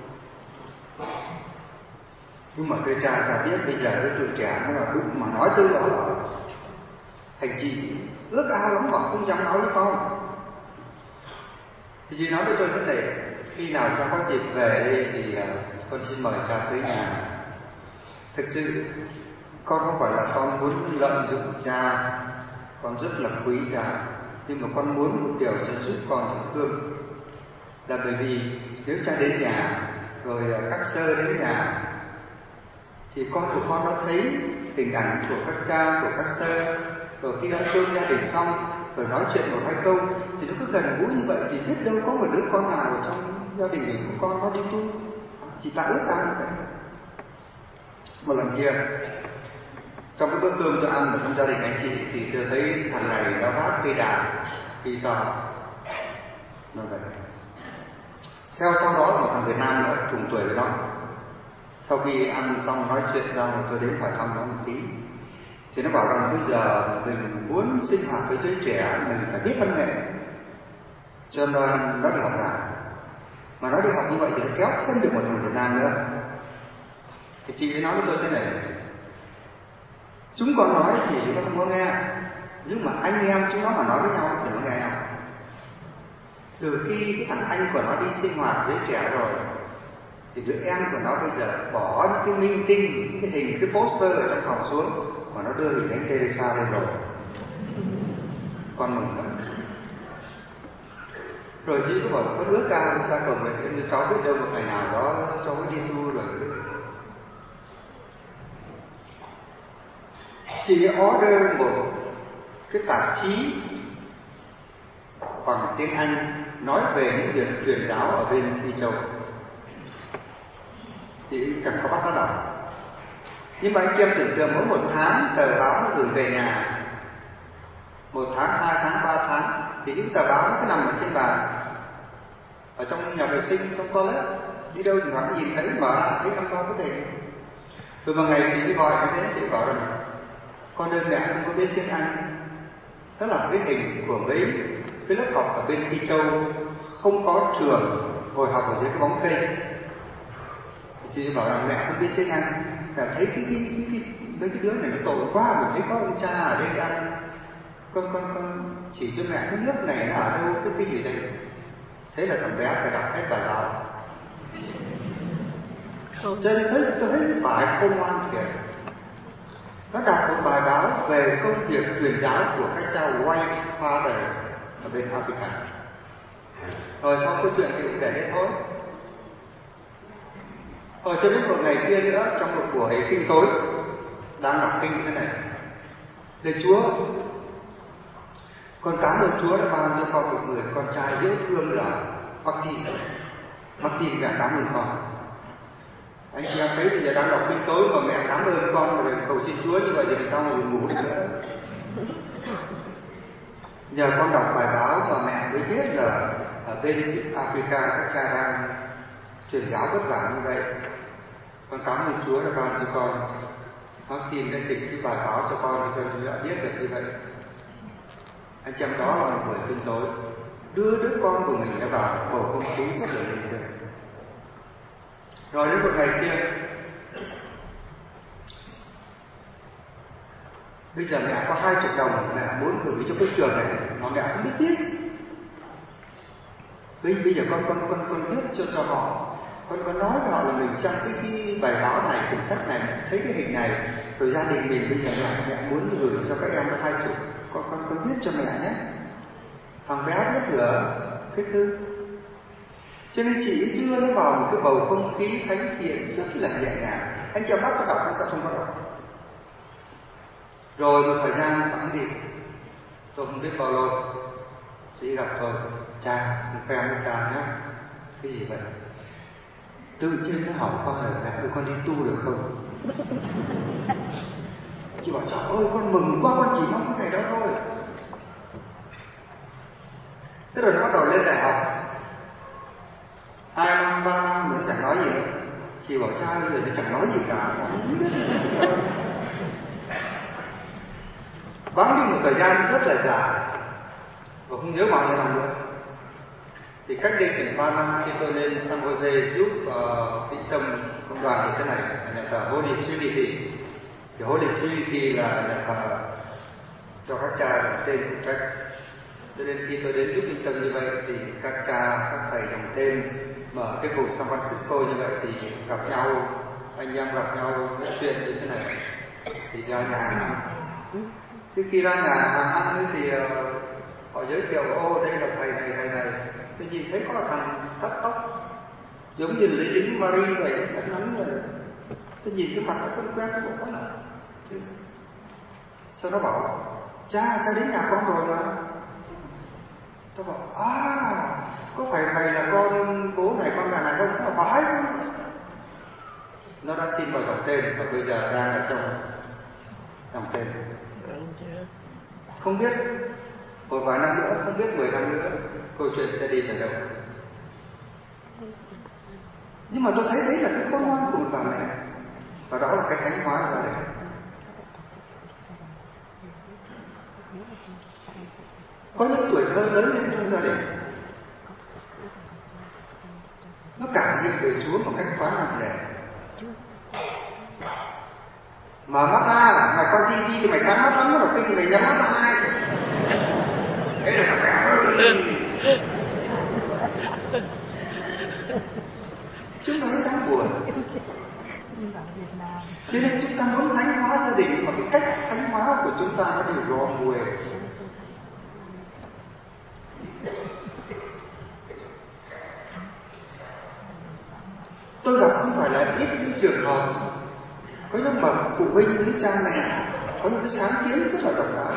Nhưng mà tôi cha biết bây giờ với tuổi trẻ nó là đúng, mà nói tới đó là thành chị ước ao lắm mà không dám nói với con. Thì chị nói với tôi thế này: khi nào cha có dịp về đây thì con xin mời cha tới nhà. Thực sự con không phải là con muốn lợi dụng cha, con rất là quý cha, nhưng mà con muốn một điều cha giúp con thật thương. Là bởi vì nếu cha đến nhà rồi các sơ đến nhà thì con của con nó thấy hình ảnh của các cha, của các sơ, rồi khi ăn cơm gia đình xong rồi nói chuyện một hai câu thì nó cứ gần gũi như vậy, thì biết đâu có một đứa con nào ở trong gia đình mình của con nó đi tu. Chị ta ước ao như vậy. Một lần kia trong cái bữa cơm cho ăn ở trong gia đình anh chị thì tôi thấy thằng này nó vác cây đàn đi to nó vậy. Theo sau đó là một thằng Việt Nam nữa cùng tuổi với nó. Sau khi ăn xong nói chuyện xong tôi đến hỏi thăm nó một tí thì nó bảo rằng bây giờ mình muốn sinh hoạt với giới trẻ mình phải biết văn nghệ, cho nên nó đi học đàn. Mà nó đi học như vậy thì nó kéo thêm được một thằng Việt Nam nữa. Thì chị ấy nói với tôi thế này: chúng con nói thì chúng nó không có nghe, nhưng mà anh em chúng nó mà nói với nhau thì nó nghe nhau. Từ khi cái thằng anh của nó đi sinh hoạt giới trẻ rồi thì đứa em của nó bây giờ bỏ những cái minh tinh, cái hình, cái poster ở trong phòng xuống mà nó đưa hình Thánh Teresa lên rồi. Con mừng lắm. Rồi chị có bảo con ước cao cha cầu nguyện thêm cho cháu, biết đâu một ngày nào đó cháu có đi tu rồi. Chị order một cái tạp chí bằng tiếng Anh nói về những việc truyền giáo ở bên Phi Châu. Chị chẳng có bắt nó đọc. Nhưng mà anh chị em tưởng tượng mỗi một tháng tờ báo nó gửi về nhà, 1 tháng, 2 tháng, 3 tháng, thì những tờ báo nó cứ nằm ở trên bàn, ở trong nhà vệ sinh, trong toilet, đi đâu thì thoáng nhìn thấy, mở ra thấy năm bao cái thể. Rồi một ngày chị đi gọi đến, chị bảo rằng con ơi mẹ không có biết tiếng Anh. Đó là cái hình của mấy cái lớp học ở bên Phi Châu, không có trường, ngồi học ở dưới cái bóng cây. Chị bảo rằng mẹ không biết tiếng Anh, mẹ thấy mấy cái đứa này nó tội quá, mà thấy có ông cha ở đây ăn, con chỉ cho mẹ cái nước này nó ở đâu, cái gì đây. Thế là thằng bé phải đọc hết bài báo. Cho nên tôi thấy bài khôn ngoan thiệt. Nó đọc một bài báo về công việc truyền giáo của các cha White Fathers ở bên Africa. Rồi sau câu chuyện thì cũng để đấy thôi. Rồi cho đến một ngày kia nữa, trong một buổi kinh tối, đang đọc kinh như thế này: Lạy Chúa, con cảm ơn Chúa đã ban cho con một người con trai dễ thương là Martin. Martin, mẹ cảm ơn con. Anh chị em thấy bây giờ đang đọc kinh tối mà mẹ cảm ơn con rồi cầu xin Chúa như vậy thì làm sao mà buồn ngủ được nữa. Nhờ con đọc bài báo mà mẹ mới biết là ở bên Africa các cha đang truyền giáo vất vả như vậy. Con cảm ơn Chúa đã ban cho con. Martin đã dịch cái bài báo cho con thì con đã biết được như vậy. Anh chăm đó là một buổi kinh tối, đưa đứa con của mình đã vào bầu không khí rất là linh thiêng. Rồi đến một ngày kia, bây giờ mẹ có 20 đồng mẹ muốn gửi cho cái trường này mà mẹ không biết viết. Bây giờ con viết cho họ, con nói với họ là mình trong cái bài báo này, cuốn sách này thấy cái hình này, rồi gia đình mình bây giờ mẹ muốn gửi cho các em 20, con viết cho mẹ nhé. Thằng bé viết nữa cái thư. Cho nên chị đưa nó vào một cái bầu không khí thánh thiện rất là nhẹ nhàng. Anh chị bắt nó đọc nó sẽ không có đọc. Rồi một thời gian vắng đi, tôi không biết bao lâu, chị gặp tôi, cha, một phen với cha nhé. Cái gì vậy? Tự nhiên nó hỏi con là mẹ ơi con đi tu được không? Chị bảo trời ơi con mừng quá, con chỉ mong cái ngày đó thôi. Thế rồi nó bắt đầu lên đại học 2 năm, 3 năm mà nó chẳng nói gì nữa. Chị bảo cha bây giờ nó chẳng nói gì cả. Vắng đi một thời gian rất là dài và không nhớ bao nhiêu năm nữa. Thì cách đây chừng 3 năm khi tôi lên San Jose giúp tĩnh tâm công đoàn như thế này ở nhà thờ Holy Trinity. Thì Holy Trinity là nhà thờ cho các cha dòng tên phụ trách. Cho nên khi tôi đến giúp tĩnh tâm như vậy thì các cha, các thầy dòng tên mở cái vùng San Francisco như vậy thì gặp nhau, anh em gặp nhau nói chuyện như thế này. Thì ra nhà hàng ăn. Thế khi ra nhà hàng ăn thì họ giới thiệu ô đây là thầy này. Tôi nhìn thấy có thằng cắt tóc giống như lính lính Marine vậy, cắt ngắn rồi. Tôi nhìn cái mặt nó quen tôi bảo quá là. Sau đó bảo cha đến nhà con rồi mà. Tôi bảo có phải mày là con bố này con mẹ này không? Nó bảo phải. Nó đã xin vào dòng tên và bây giờ đang ở trong dòng tên. Không biết một vài năm nữa, không biết 10 năm nữa câu chuyện sẽ đi về đâu. Nhưng mà tôi thấy đấy là cái khôn ngoan của một bà mẹ. Và đó là cái thánh hóa gia đình. Có những tuổi thơ lớn lên trong gia đình, nó cảm nhận về Chúa một cách quá nặng nề. Mở mắt ra, mày coi TV thì mày sáng mắt lắm, nó đọc kinh thì mày nhắm mắt ra ai? Thế là thằng mẹ. Chúng ta rất đáng buồn. Cho nên chúng ta muốn thánh hóa gia đình, mà cái cách thánh hóa của chúng ta nó đều rò mùi. Tôi gặp không phải là ít những trường hợp có những bậc phụ huynh, những cha mẹ có những cái sáng kiến rất là độc đáo.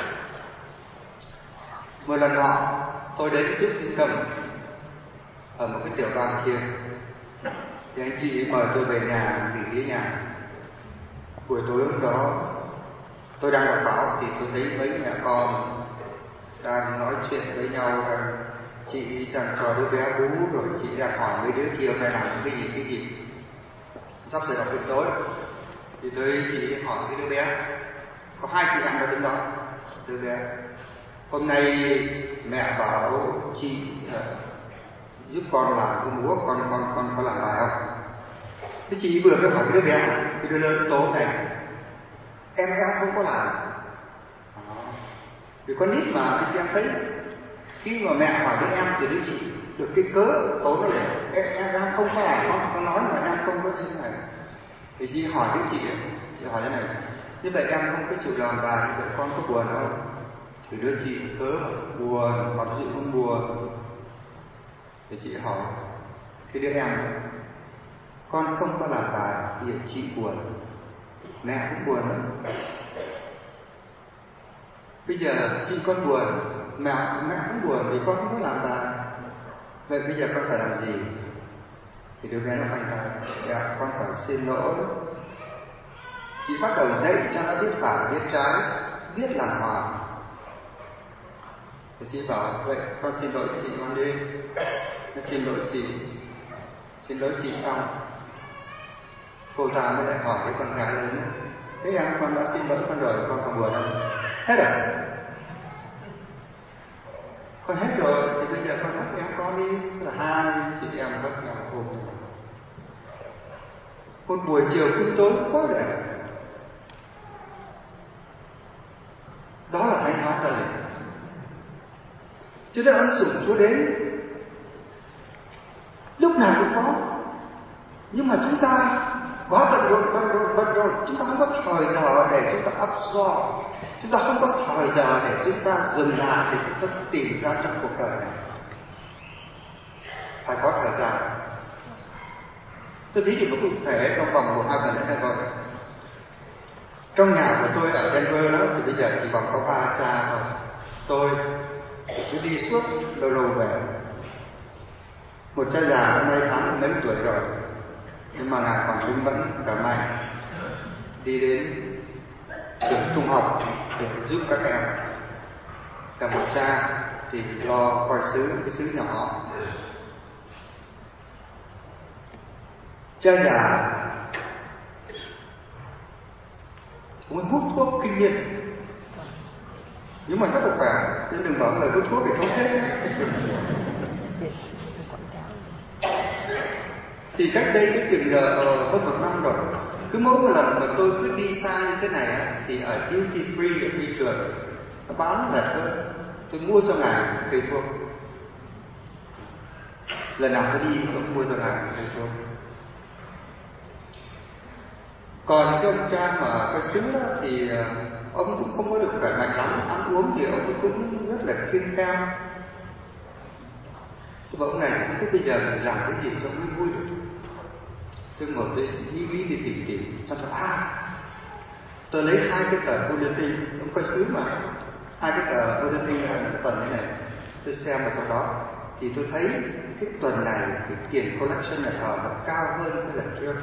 Một lần nọ tôi đến giúp tĩnh tâm ở một cái tiểu đoàn kia, thì anh chị mời tôi về nhà nghỉ ở nhà. Buổi tối hôm đó tôi đang đọc báo thì tôi thấy mấy mẹ con đang nói chuyện với nhau, chị chẳng cho đứa bé bú, rồi chị đang hỏi mấy đứa kia phải làm cái gì. Sắp giờ đọc kinh tối thì tôi chị hỏi cái đứa bé, có 2 chị em đã đứng đó. Đứa bé hôm nay mẹ bảo chị giúp con làm cái múa, con có làm bài không? Thế chị vừa mới hỏi cái đứa bé, cái đứa lớn tố này, em không có làm. Vì con nít mà cái chị em thấy khi mà mẹ hỏi đứa em thì đứa chị được cái cớ tố nó liền, em không có làm, con nói mà em không có như thế này. Thì chị hỏi đứa chị hỏi thế này, như vậy em không có chịu làm bài, như vậy con có buồn không? Thì đứa chị cớ mà buồn, con chị cũng buồn. Thì chị hỏi cái đứa em, con không có làm bài, bây giờ chị buồn, mẹ cũng buồn lắm. Bây giờ chị con buồn, mẹ cũng buồn vì con không có làm bài. Vậy bây giờ con phải làm gì? Thì đứa bé nó khoanh tay, dạ con phải xin lỗi. Chị bắt đầu dạy cho nó biết phải, biết trái, biết làm hòa. Thì chị bảo vậy con xin lỗi chị, con đi. Nó xin lỗi chị xong, cô ta mới lại hỏi cái con gái lớn, thế em con đã xin lỗi con rồi, con còn buồn không? Hết rồi. Con hết rồi thì bây giờ con hất em con đi. Tức là 2 chị em hất nhau ôm. Một buổi chiều kinh tối quá đẹp. Đó là thánh hóa gia đình. Cho nên ân sủng Chúa đến lúc nào cũng có, nhưng mà chúng ta quá bận rộn, chúng ta không có thời giờ để chúng ta absorb, chúng ta không có thời giờ để chúng ta dừng lại, để chúng ta tìm ra trong cuộc đời này. phải có thời gian. Tôi thí dụ một cụ thể trong vòng 1-2 tuần này thôi. Trong nhà của tôi ở Denver đó thì bây giờ chỉ còn có 3 cha thôi. Tôi cứ đi suốt lâu lâu về. Một cha già hôm nay 80 mấy tuổi rồi, nhưng mà ngài còn vững vững cả mạnh đi đến trường trung học để giúp các em. Cả một cha thì lo coi cái xứ nhỏ. Cha già ông hút thuốc kinh nghiệm, nhưng mà rất là khỏe, nên đừng bảo người hút thuốc để chống chết nhé. Thì cách đây cái chừng hơn 1 năm rồi, cứ mỗi một lần mà tôi cứ đi xa như thế này á, thì ở duty free ở thị trường nó bán rẻ hơn, tôi mua cho ngài một cây thuốc. Lần nào tôi đi tôi cũng mua cho ngài một cây thuốc. Còn cái ông cha mà cái xứ đó thì ông cũng không có được khỏe mạnh lắm, ăn uống thì ông cũng rất là kiêng khem. Tôi bảo ông này không biết bây giờ mình làm cái gì cho mới vui được. Tôi ngồi tôi nghĩ thì tìm cho tôi lấy 2 cái tờ bulletin, ông coi xứ mà, 2 cái tờ bulletin hàng tuần thế này, tôi xem vào trong đó thì tôi thấy cái tuần này cái tiền collection nhà thờ nó cao hơn cái lần trước.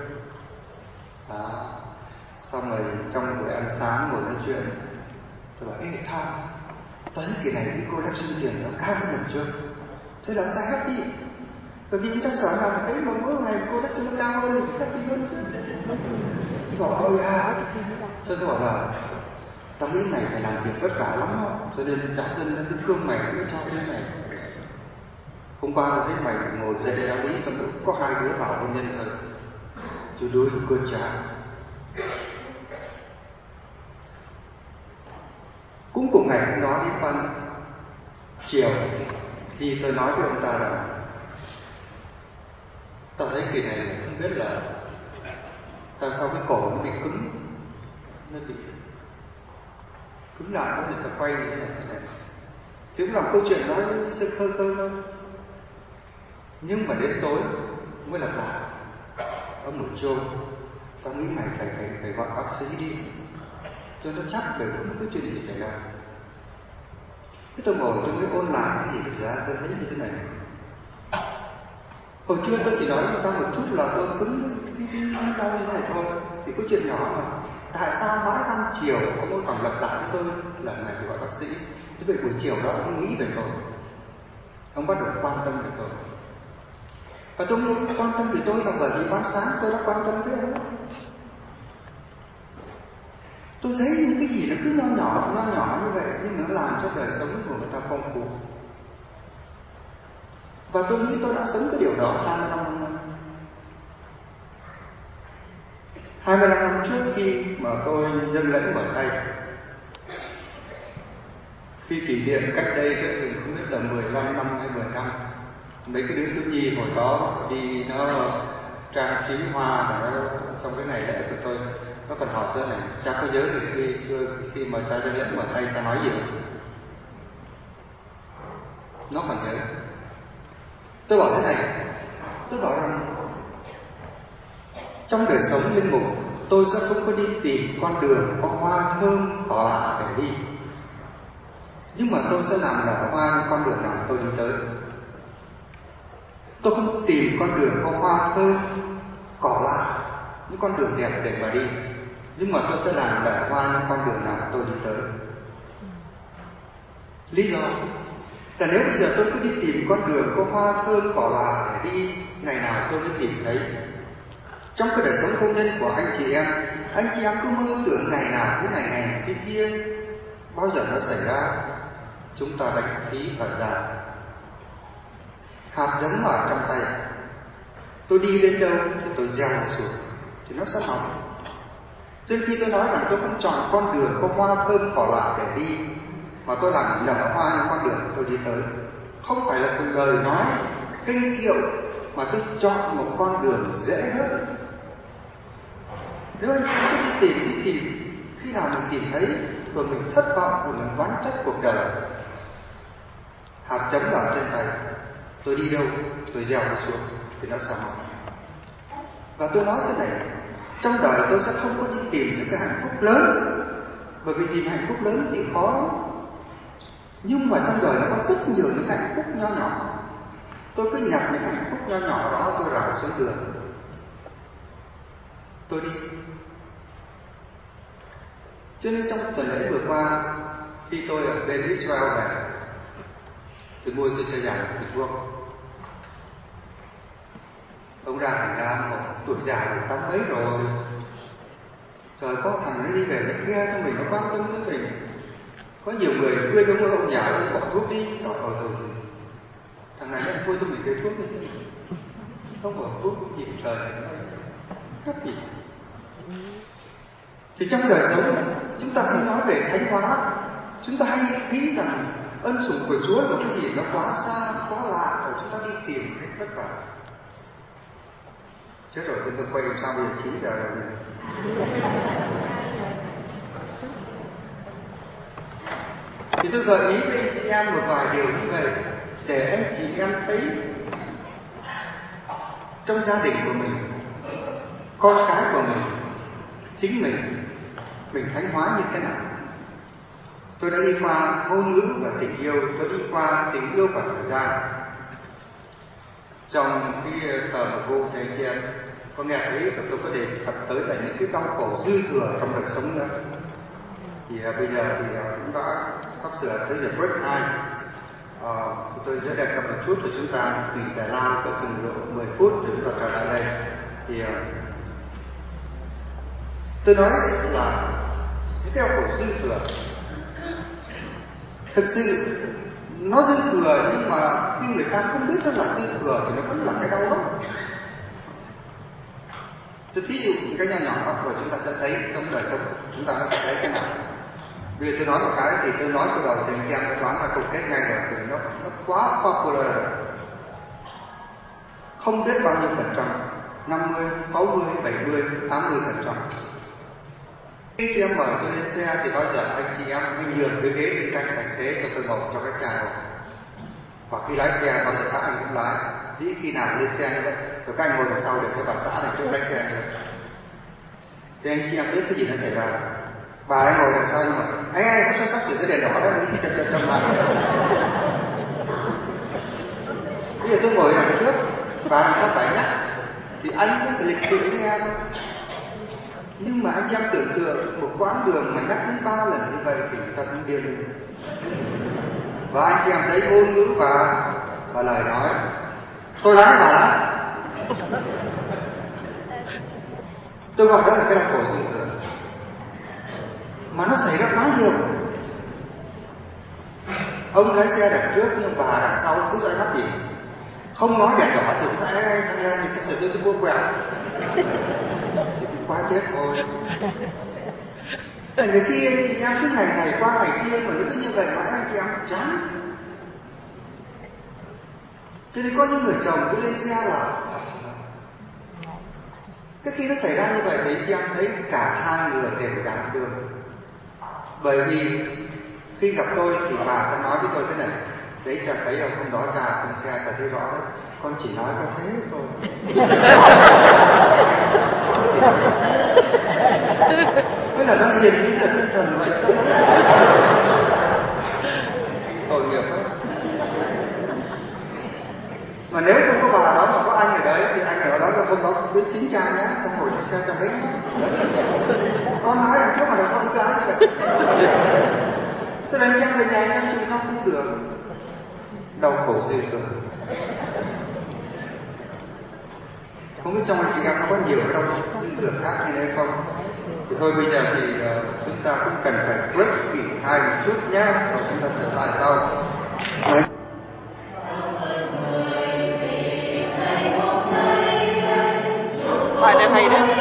Xong rồi trong buổi ăn sáng ngồi nói chuyện, tôi bảo ê Tom, tôi thấy kỳ này cái collection tiền nó cao hơn lần trước. Thế là ông ta happy, bởi vì ông ta sợ nào thấy một bữa ngày collection nó cao hơn thì phải happy hơn chứ. Tôi bảo ôi sao tôi bảo là tao nghĩ mày phải làm việc vất vả lắm đó, cho nên giáo dân nó cứ thương mày mới cho thế này. Hôm qua tôi thấy mày ngồi dạy giáo lý trong đó có 2 đứa vào hôn nhân thôi, chú đối cơn trả. Cũng cùng ngày cũng nói đến phân chiều khi tôi nói với ông ta rằng tao thấy kỳ này không biết là tại sao cái cổ nó bị cứng, nó bị cứng lại, có người ta quay như thế này. Thì cũng làm câu chuyện nói sơ khơ thôi. Nhưng mà đến tối mới lặp lại. Ông một Joe, tao nghĩ mày phải gọi bác sĩ đi cho nó chắc để không có chuyện gì xảy ra. Thế tôi ngồi tôi mới ôn lại cái gì xảy ra, tôi thấy như thế này. Hồi trưa tôi chỉ nói với ta một chút là tôi cứng cái đau như thế này thôi, thì có chuyện nhỏ mà. Tại sao mãi ban chiều ông ấy còn lặp lại với tôi là mày phải gọi bác sĩ? Thế vậy buổi chiều đó ông nghĩ về tôi, ông bắt đầu quan tâm về tôi. Và tôi nghĩ quan tâm về tôi là bởi vì ban sáng tôi đã quan tâm tới ông. Tôi thấy những cái gì nó cứ nho nhỏ như vậy, nhưng mà nó làm cho đời sống của người ta phong phú. Và tôi nghĩ tôi đã sống cái điều đó 25 năm. 25 năm trước khi mà tôi dâng lễ mở tay, khi kỷ niệm cách đây cái chừng không biết là 15 năm hay 10 năm, mấy cái đứa thiếu nhi hồi đó đi nó trang trí hoa và nó trong cái ngày lễ của tôi, nó còn hỏi tôi này, cha có nhớ về khi mà cha dâng lễ mở tay cha nói gì không? Nó còn nhớ. Tôi bảo thế này, tôi bảo rằng trong đời sống linh mục, tôi sẽ không có đi tìm con đường có hoa thơm cỏ lạ để đi, nhưng mà tôi sẽ làm nở hoa những con đường nào tôi đi tới. Tôi không tìm con đường có hoa thơm cỏ lạ, những con đường đẹp để mà đi, nhưng mà tôi sẽ làm nở hoa những con đường nào tôi đi tới. Lý do là nếu bây giờ tôi cứ đi tìm con đường có hoa thơm cỏ lạ để đi, ngày nào tôi mới tìm thấy. Trong cái đời sống hôn nhân của anh chị em cứ mơ tưởng ngày nào thế này ngày nào thế kia, bao giờ nó xảy ra? Chúng ta đánh phí thời gian. Hạt giống ở trong tay, tôi đi đến đâu thì tôi gieo nó xuống thì nó sẽ mọc. Trên khi tôi nói rằng tôi không chọn con đường có hoa thơm cỏ lạ để đi, mà tôi làm nở hoa những con đường tôi đi tới, không phải là từng lời nói kinh kiệu, mà tôi chọn một con đường dễ hơn. Nếu anh chị cứ đi tìm, khi nào mình tìm thấy rồi mình thất vọng, rồi mình oán trách cuộc đời. Hạt giống ở trên tay, tôi đi đâu, tôi gieo nó xuống thì nó sẽ mọc. Và tôi nói thế này, trong đời tôi sẽ không có đi tìm những cái hạnh phúc lớn, bởi vì tìm hạnh phúc lớn thì khó lắm. Nhưng mà trong đời nó có rất nhiều những hạnh phúc nho nhỏ. Tôi cứ nhặt những hạnh phúc nho nhỏ đó, tôi rải xuống đường, tôi đi. Cho nên trong tuần lễ vừa qua, khi tôi ở bên Israel về, tôi mua cho già một cái thuốc. Ông ra thành ra một tuổi già rồi, 80 mấy rồi. Trời, có thằng nó đi về nó kia cho mình, nó quan tâm tới mình. Có nhiều người khuyên ông già ông bỏ thuốc đi. Trời ơi, thôi thằng này nó mua cho mình cái thuốc đi chứ. Không bỏ thuốc nhìn trời nó khác gì. Thì trong đời sống chúng ta không nói về thánh hóa, chúng ta hay nghĩ rằng ân sủng của Chúa là một cái gì nó quá xa, quá lạ, rồi chúng ta đi tìm hết vất vả. Chết rồi, tôi quay làm sao bây giờ 9 giờ rồi này. Thì tôi gợi ý với anh chị em một vài điều như vậy để anh chị em thấy trong gia đình của mình, con cái của mình, chính mình thánh hóa như thế nào. Tôi đã đi qua ngôn ngữ và tình yêu, tôi đi qua tình yêu và thời gian. Trong cái tờ mật vụ này chị em có nghe thấy, tôi có đề cập tới là những cái đau khổ dư thừa trong đời sống nữa. Thì bây giờ thì cũng đã sắp sửa tới giờ break time. Tôi sẽ đề cập một chút rồi chúng ta nghỉ giải lao có chừng độ 10 phút để chúng ta trở lại đây. Thì tôi nói là những cái đau khổ dư thừa, thực sự nó dư thừa, nhưng mà khi người ta không biết nó là dư thừa thì nó vẫn là cái đau lắm. Tôi thí dụ những cái nhỏ nhỏ rồi chúng ta sẽ thấy trong đời sống chúng ta nó sẽ thấy cái nào. Vì tôi nói một cái thì tôi nói từ đầu thì anh chị em đã đoán ra câu kết ngay rồi, vì nó quá popular rồi. Không biết bao nhiêu phần trăm, 50, 60, 70, 80%. Khi chị em mời tôi lên xe thì bao giờ anh chị em hay nhường cái ghế bên cạnh tài xế cho tôi ngồi, cho các cha ngồi. Và khi lái xe bao giờ các anh cũng lái. Chỉ khi nào lên xe như vậy, rồi các anh ngồi đằng sau để cho bà xã này trước lái xe như vậy. Thì anh chị em biết cái gì nó xảy ra. Bà ấy ngồi đằng sau nhưng mà anh sắp sửa cái đèn đỏ đấy, đi chậm lại. Bây giờ tôi ngồi đằng trước, bà đằng sau phải nhắc, thì anh cũng phải lịch sự anh nghe thôi. Nhưng mà anh chị em tưởng tượng một quãng đường mà nhắc đến 3 lần như vậy thì người ta cũng điên lên. Và anh chị em thấy ngôn ngữ và lời nói, tôi lái bà lái. Tôi gọi đó là cái đau khổ dư thừa, mà nó xảy ra quá nhiều. Ông lái xe đằng trước nhưng bà đằng sau cứ dõi mắt nhìn, không nói đèn đỏ thì cũng chẳng lên thì sắp sửa tôi buông quẹo thì cũng quá chết thôi. Người kia anh chị em cứ ngày này qua ngày kia mà nó cứ như vậy mãi anh chị em chán. Cho nên có những người chồng cứ lên xe là cái khi nó xảy ra như vậy thì anh chị em thấy cả hai người đều đáng thương. Bởi vì khi gặp tôi thì bà sẽ nói với tôi thế này: đấy cha thấy không, hôm đó cha trong xe cha thấy rõ đấy, con chỉ nói có thế thôi. Thế là nó hiền như là thiên thần vậy chứ. Tội nghiệp lắm. Mà nếu không có bà đó mà có anh ở đấy thì anh ở đó là hôm đó cũng biết chính cha nhé, cha ngồi trong xe cha thấy con lái đằng trước mà đằng sau nó lái như vậy. Thế là anh em về nhà anh em chịu khóc cũng được, đau khổ dư thừa. Không biết trong anh chị em nó có nhiều cái đau dư thừa khác như thế không? Thì thôi bây giờ thì chúng ta cũng cần phải break nghỉ hai một chút nhé, rồi chúng ta trở lại sau. Bài này hay đấy.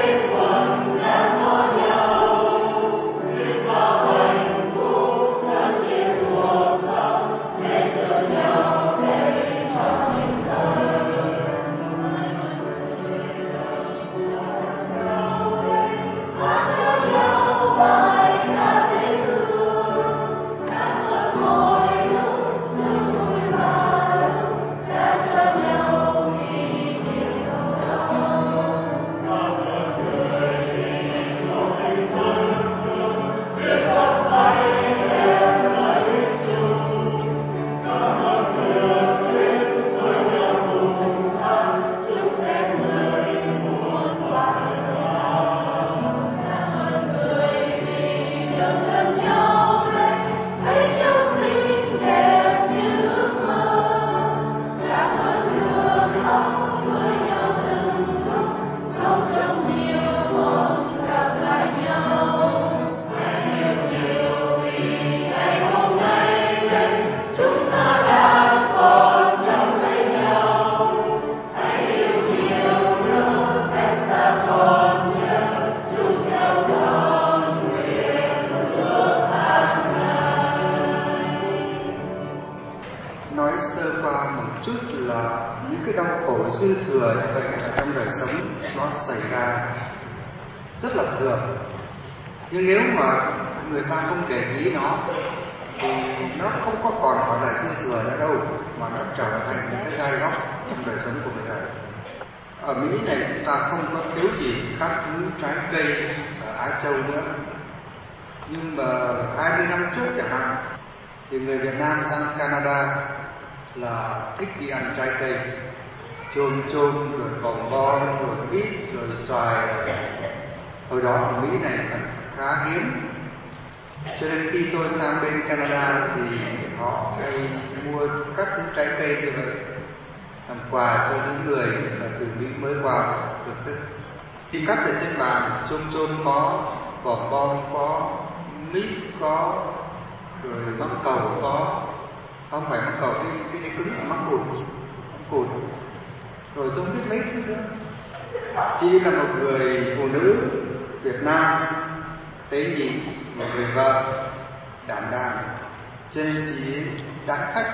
trong đời sống nó xảy ra rất là thường. Nhưng nếu mà người ta không để ý nó thì nó không có còn gọi là dư thừa nữa đâu, mà nó trở thành những cái gai góc trong đời sống của người ta. Ở Mỹ này chúng ta không có thiếu gì các thứ trái cây ở Á Châu nữa. Nhưng mà 20 năm trước chẳng hạn thì người Việt Nam sang Canada là thích đi ăn trái cây, chôm rồi bồng bon rồi mít rồi xoài. Hồi đó ở Mỹ này khá hiếm, cho nên khi tôi sang bên Canada thì họ hay mua các thứ trái cây như vậy làm quà cho những người mà từ Mỹ mới qua thưởng thức. Khi cắt ở trên bàn, chôm có, bồng bon có, mít có, rồi măng cầu có, không phải măng cầu cái này cứng, măng cụt, rồi tôi không biết mấy thứ nữa. Chị là một người phụ nữ Việt Nam tế nhị, một người vợ đảm đang, cho nên chị đãi khách.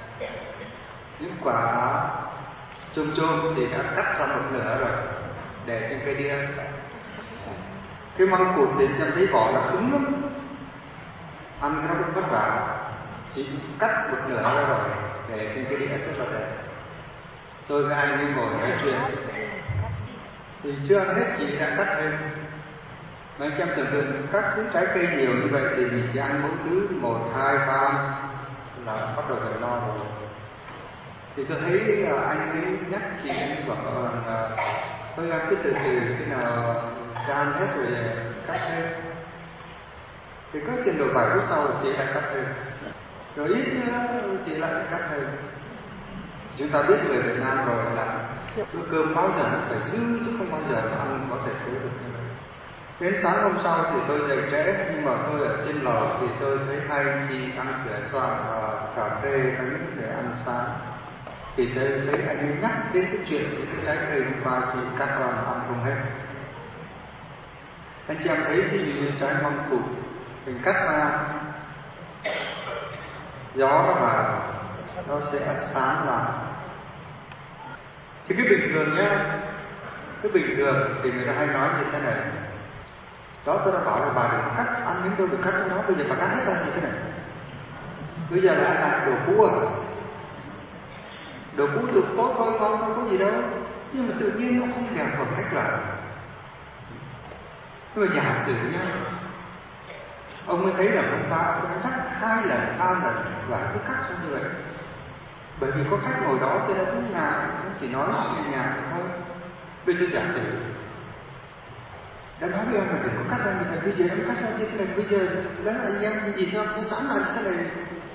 Những quả chôm thì đã cắt ra một nửa rồi để trên cây đĩa. Cái măng cụt thì em thấy vỏ nó cứng lắm, ăn nó cũng vất vả, chị cắt một nửa ra rồi để trên cái đĩa rất là đẹp. Tôi với anh đi ngồi nói chuyện thì chưa ăn hết chị đã cắt thêm. Mà anh em tưởng tượng các thứ trái cây nhiều như vậy thì mình chỉ ăn mỗi thứ 1, 2, 3 là bắt đầu gần no rồi. Thì tôi thấy anh ấy nhắc chị bảo thôi em cứ từ cái nào ra ăn hết rồi cắt thêm. Thì có trên độ vài phút sau chị lại cắt thêm, rồi ít nữa chị lại cắt thêm. Chúng ta biết người Việt Nam rồi là bữa cơm bao giờ phải dư chứ không bao giờ ăn có thể thiếu được như vậy. Đến sáng hôm sau thì tôi dậy trễ, nhưng mà tôi ở trên lầu thì tôi thấy hai anh chị ăn sữa xoan và cà phê bánh để ăn sáng. Thì tôi thấy anh ấy nhắc đến cái chuyện những cái trái cây hôm qua chị cắt ra mà ăn không hết. Anh chị em thấy ví dụ như trái măng cụt mình cắt ra, gió nó vào nó sẽ sáng lại. Thì cái bình thường nhá, cái bình thường thì người ta hay nói như thế này. Đó, tôi đã bảo là bà đừng cắt, ăn đến đâu được cắt nó, bây giờ bà cắt hết ra như thế này. Bây giờ lại là đồ cũ à? Đồ cũ được tốt thôi, ngon không có gì đâu. Nhưng mà tự nhiên nó không đẹp bằng cách là. Nhưng mà giả sử nhá, ông mới thấy là hôm qua ông đã cắt 2 lần, 3 lần và cứ cắt ra như vậy. Bởi vì có khách ngồi đó cho nên cũng ngại, cũng chỉ nói nhẹ nhàng thôi. Bây giờ giả sử đã nói với ông là đừng có cắt ra như thế này, bây giờ ông cắt ra như thế này, bây giờ đó anh em nhìn sao nó sẵn là như thế này.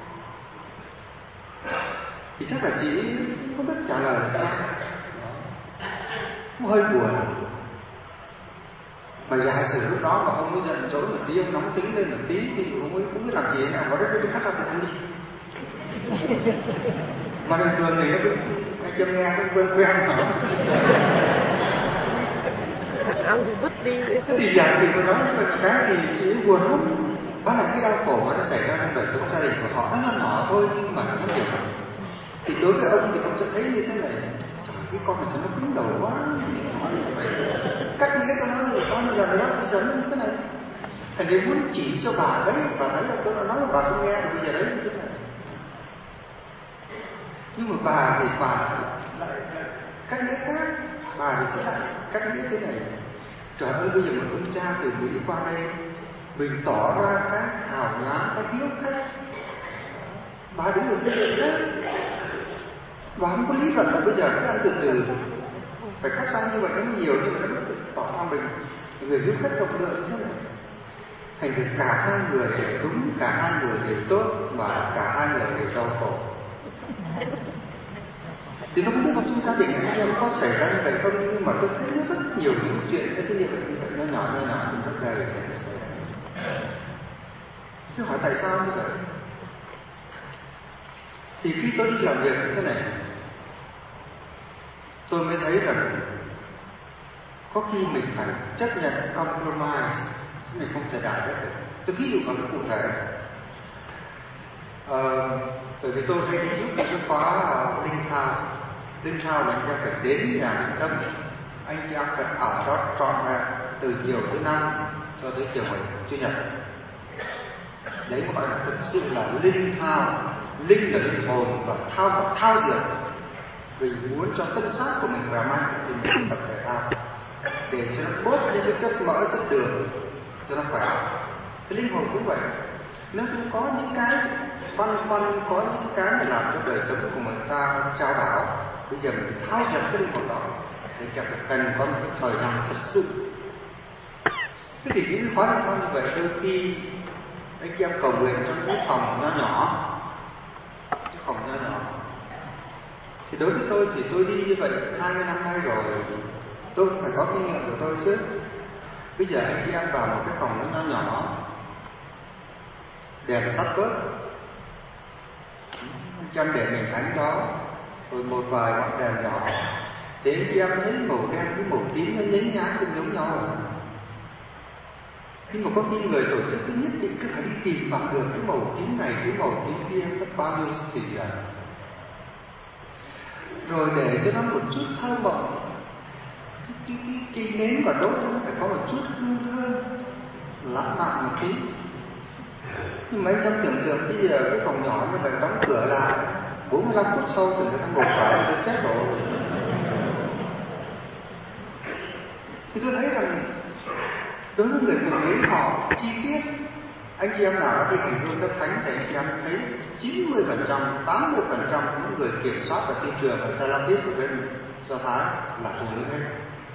Thì chắc là chị không biết trả lời là sao. Nó hơi buồn. Mà giả sử lúc đó mà ông ấy giận dỗi một tí, ông nóng tính lên một tí thì ông ấy cũng biết làm gì nào, có đất đi cắt ra thì ăn đi. Mà bình thường thì nó cứ anh châm nghe cũng quen hả? Ăn thì vứt đi. Thế thì giả sử nói như vậy cái thì chị ấy buồn lắm. Đó là cái đau khổ mà nó xảy ra trong đời sống gia đình của họ, nó nhỏ thôi nhưng mà nó nhiều. Thì đối với ông thì ông sẽ thấy như thế này, trời, cái con này sao nó cứng đầu quá, nó phải cắt nghĩa cho nó như có như là nó bây giờ nó như thế này. Thành ra muốn chỉ cho bà đấy là tôi đã nói là bà không nghe được, bây giờ đấy như thế này. Nhưng mà bà thì bà lại cắt nghĩa khác, bà thì sẽ lại cắt nghĩa thế này. Trời ơi, bây giờ một ông cha từ Mỹ qua đây, mình tỏ ra cái hào nhoáng, cái hiếu khách, bà đứng ở cái chuyện đó, bà không có lý luận là bây giờ cứ ăn từ từ, phải cắt ra như vậy nó mới nhiều, như vậy nó mới tỏ ra mình người hiếu khách rộng lượng như thế này. Thành ra cả hai người đều đúng, cả hai người đều tốt, mà cả hai người đều đau khổ. Thì tôi không biết trong gia đình anh em có xảy ra như vậy không, nhưng mà tôi thấy rất nhiều những chuyện cái như vậy nó nhỏ thì rất đầy để nó xảy ra. Chứ hỏi tại sao như vậy? Thì khi tôi đi làm việc như thế này, tôi mới thấy rằng có khi mình phải chấp nhận compromise, chứ mình không thể đạt hết được. Tôi ví dụ bằng cái cụ thể. Bởi vì tôi hay đi giúp những cái khóa linh thao là anh em phải đến nhà định tâm em cần ở đó trọn vẹn từ chiều thứ Năm cho tới chiều ngày Chủ nhật. Đấy gọi là thực sự là linh thao. Linh là linh hồn và thao là thao dược. Vì muốn cho thân xác của mình khỏe mạnh thì mình tập thể thao để cho nó bớt những cái chất mỡ, chất đường cho nó khỏe. Thì linh hồn cũng vậy. Nếu như có những cái băn khoăn, có những cái để làm cho đời sống của người ta trao đảo, bây giờ mình thao dật cái linh hồn đó thì chắc là cần có một cái thời gian thật sự. Thế thì những cái khóa linh thao như vậy đôi khi anh chị em cầu nguyện trong cái phòng nho nhỏ, cái phòng nho nhỏ. Thì đối với tôi thì tôi đi như vậy 20 năm nay rồi, tôi phải có kinh nghiệm của tôi chứ. Bây giờ anh chị em vào một cái phòng nho nhỏ, đèn tắt bớt, anh chị em để mình đánh đó, rồi một vài ngọn đèn nhỏ, thì anh chị em thấy màu đen với màu tím nó nhánh nhác cũng giống nhau rồi. Nhưng mà có khi người tổ chức cứ nhất định cứ phải đi tìm bằng được cái màu tím này, cái màu tím kia, tất bao nhiêu thì rồi để cho nó một chút thơm mộng, cái nến và đốt nó phải có một chút hương thơm lãng mạn một tí. Nhưng mà anh trong tưởng tượng bây giờ cái phòng nhỏ như vậy đóng cửa lại 45 phút sau thì người ta ngồi phải người ta chết rồi. Thì tôi thấy rằng đối với người phụ nữ họ chi tiết. Anh chị em nào đã đi hành hương các thánh thì anh chị em thấy 90%, 80% những người kiểm soát và tuyên truyền ở Tel Aviv của bên Do Thái là phụ nữ hết.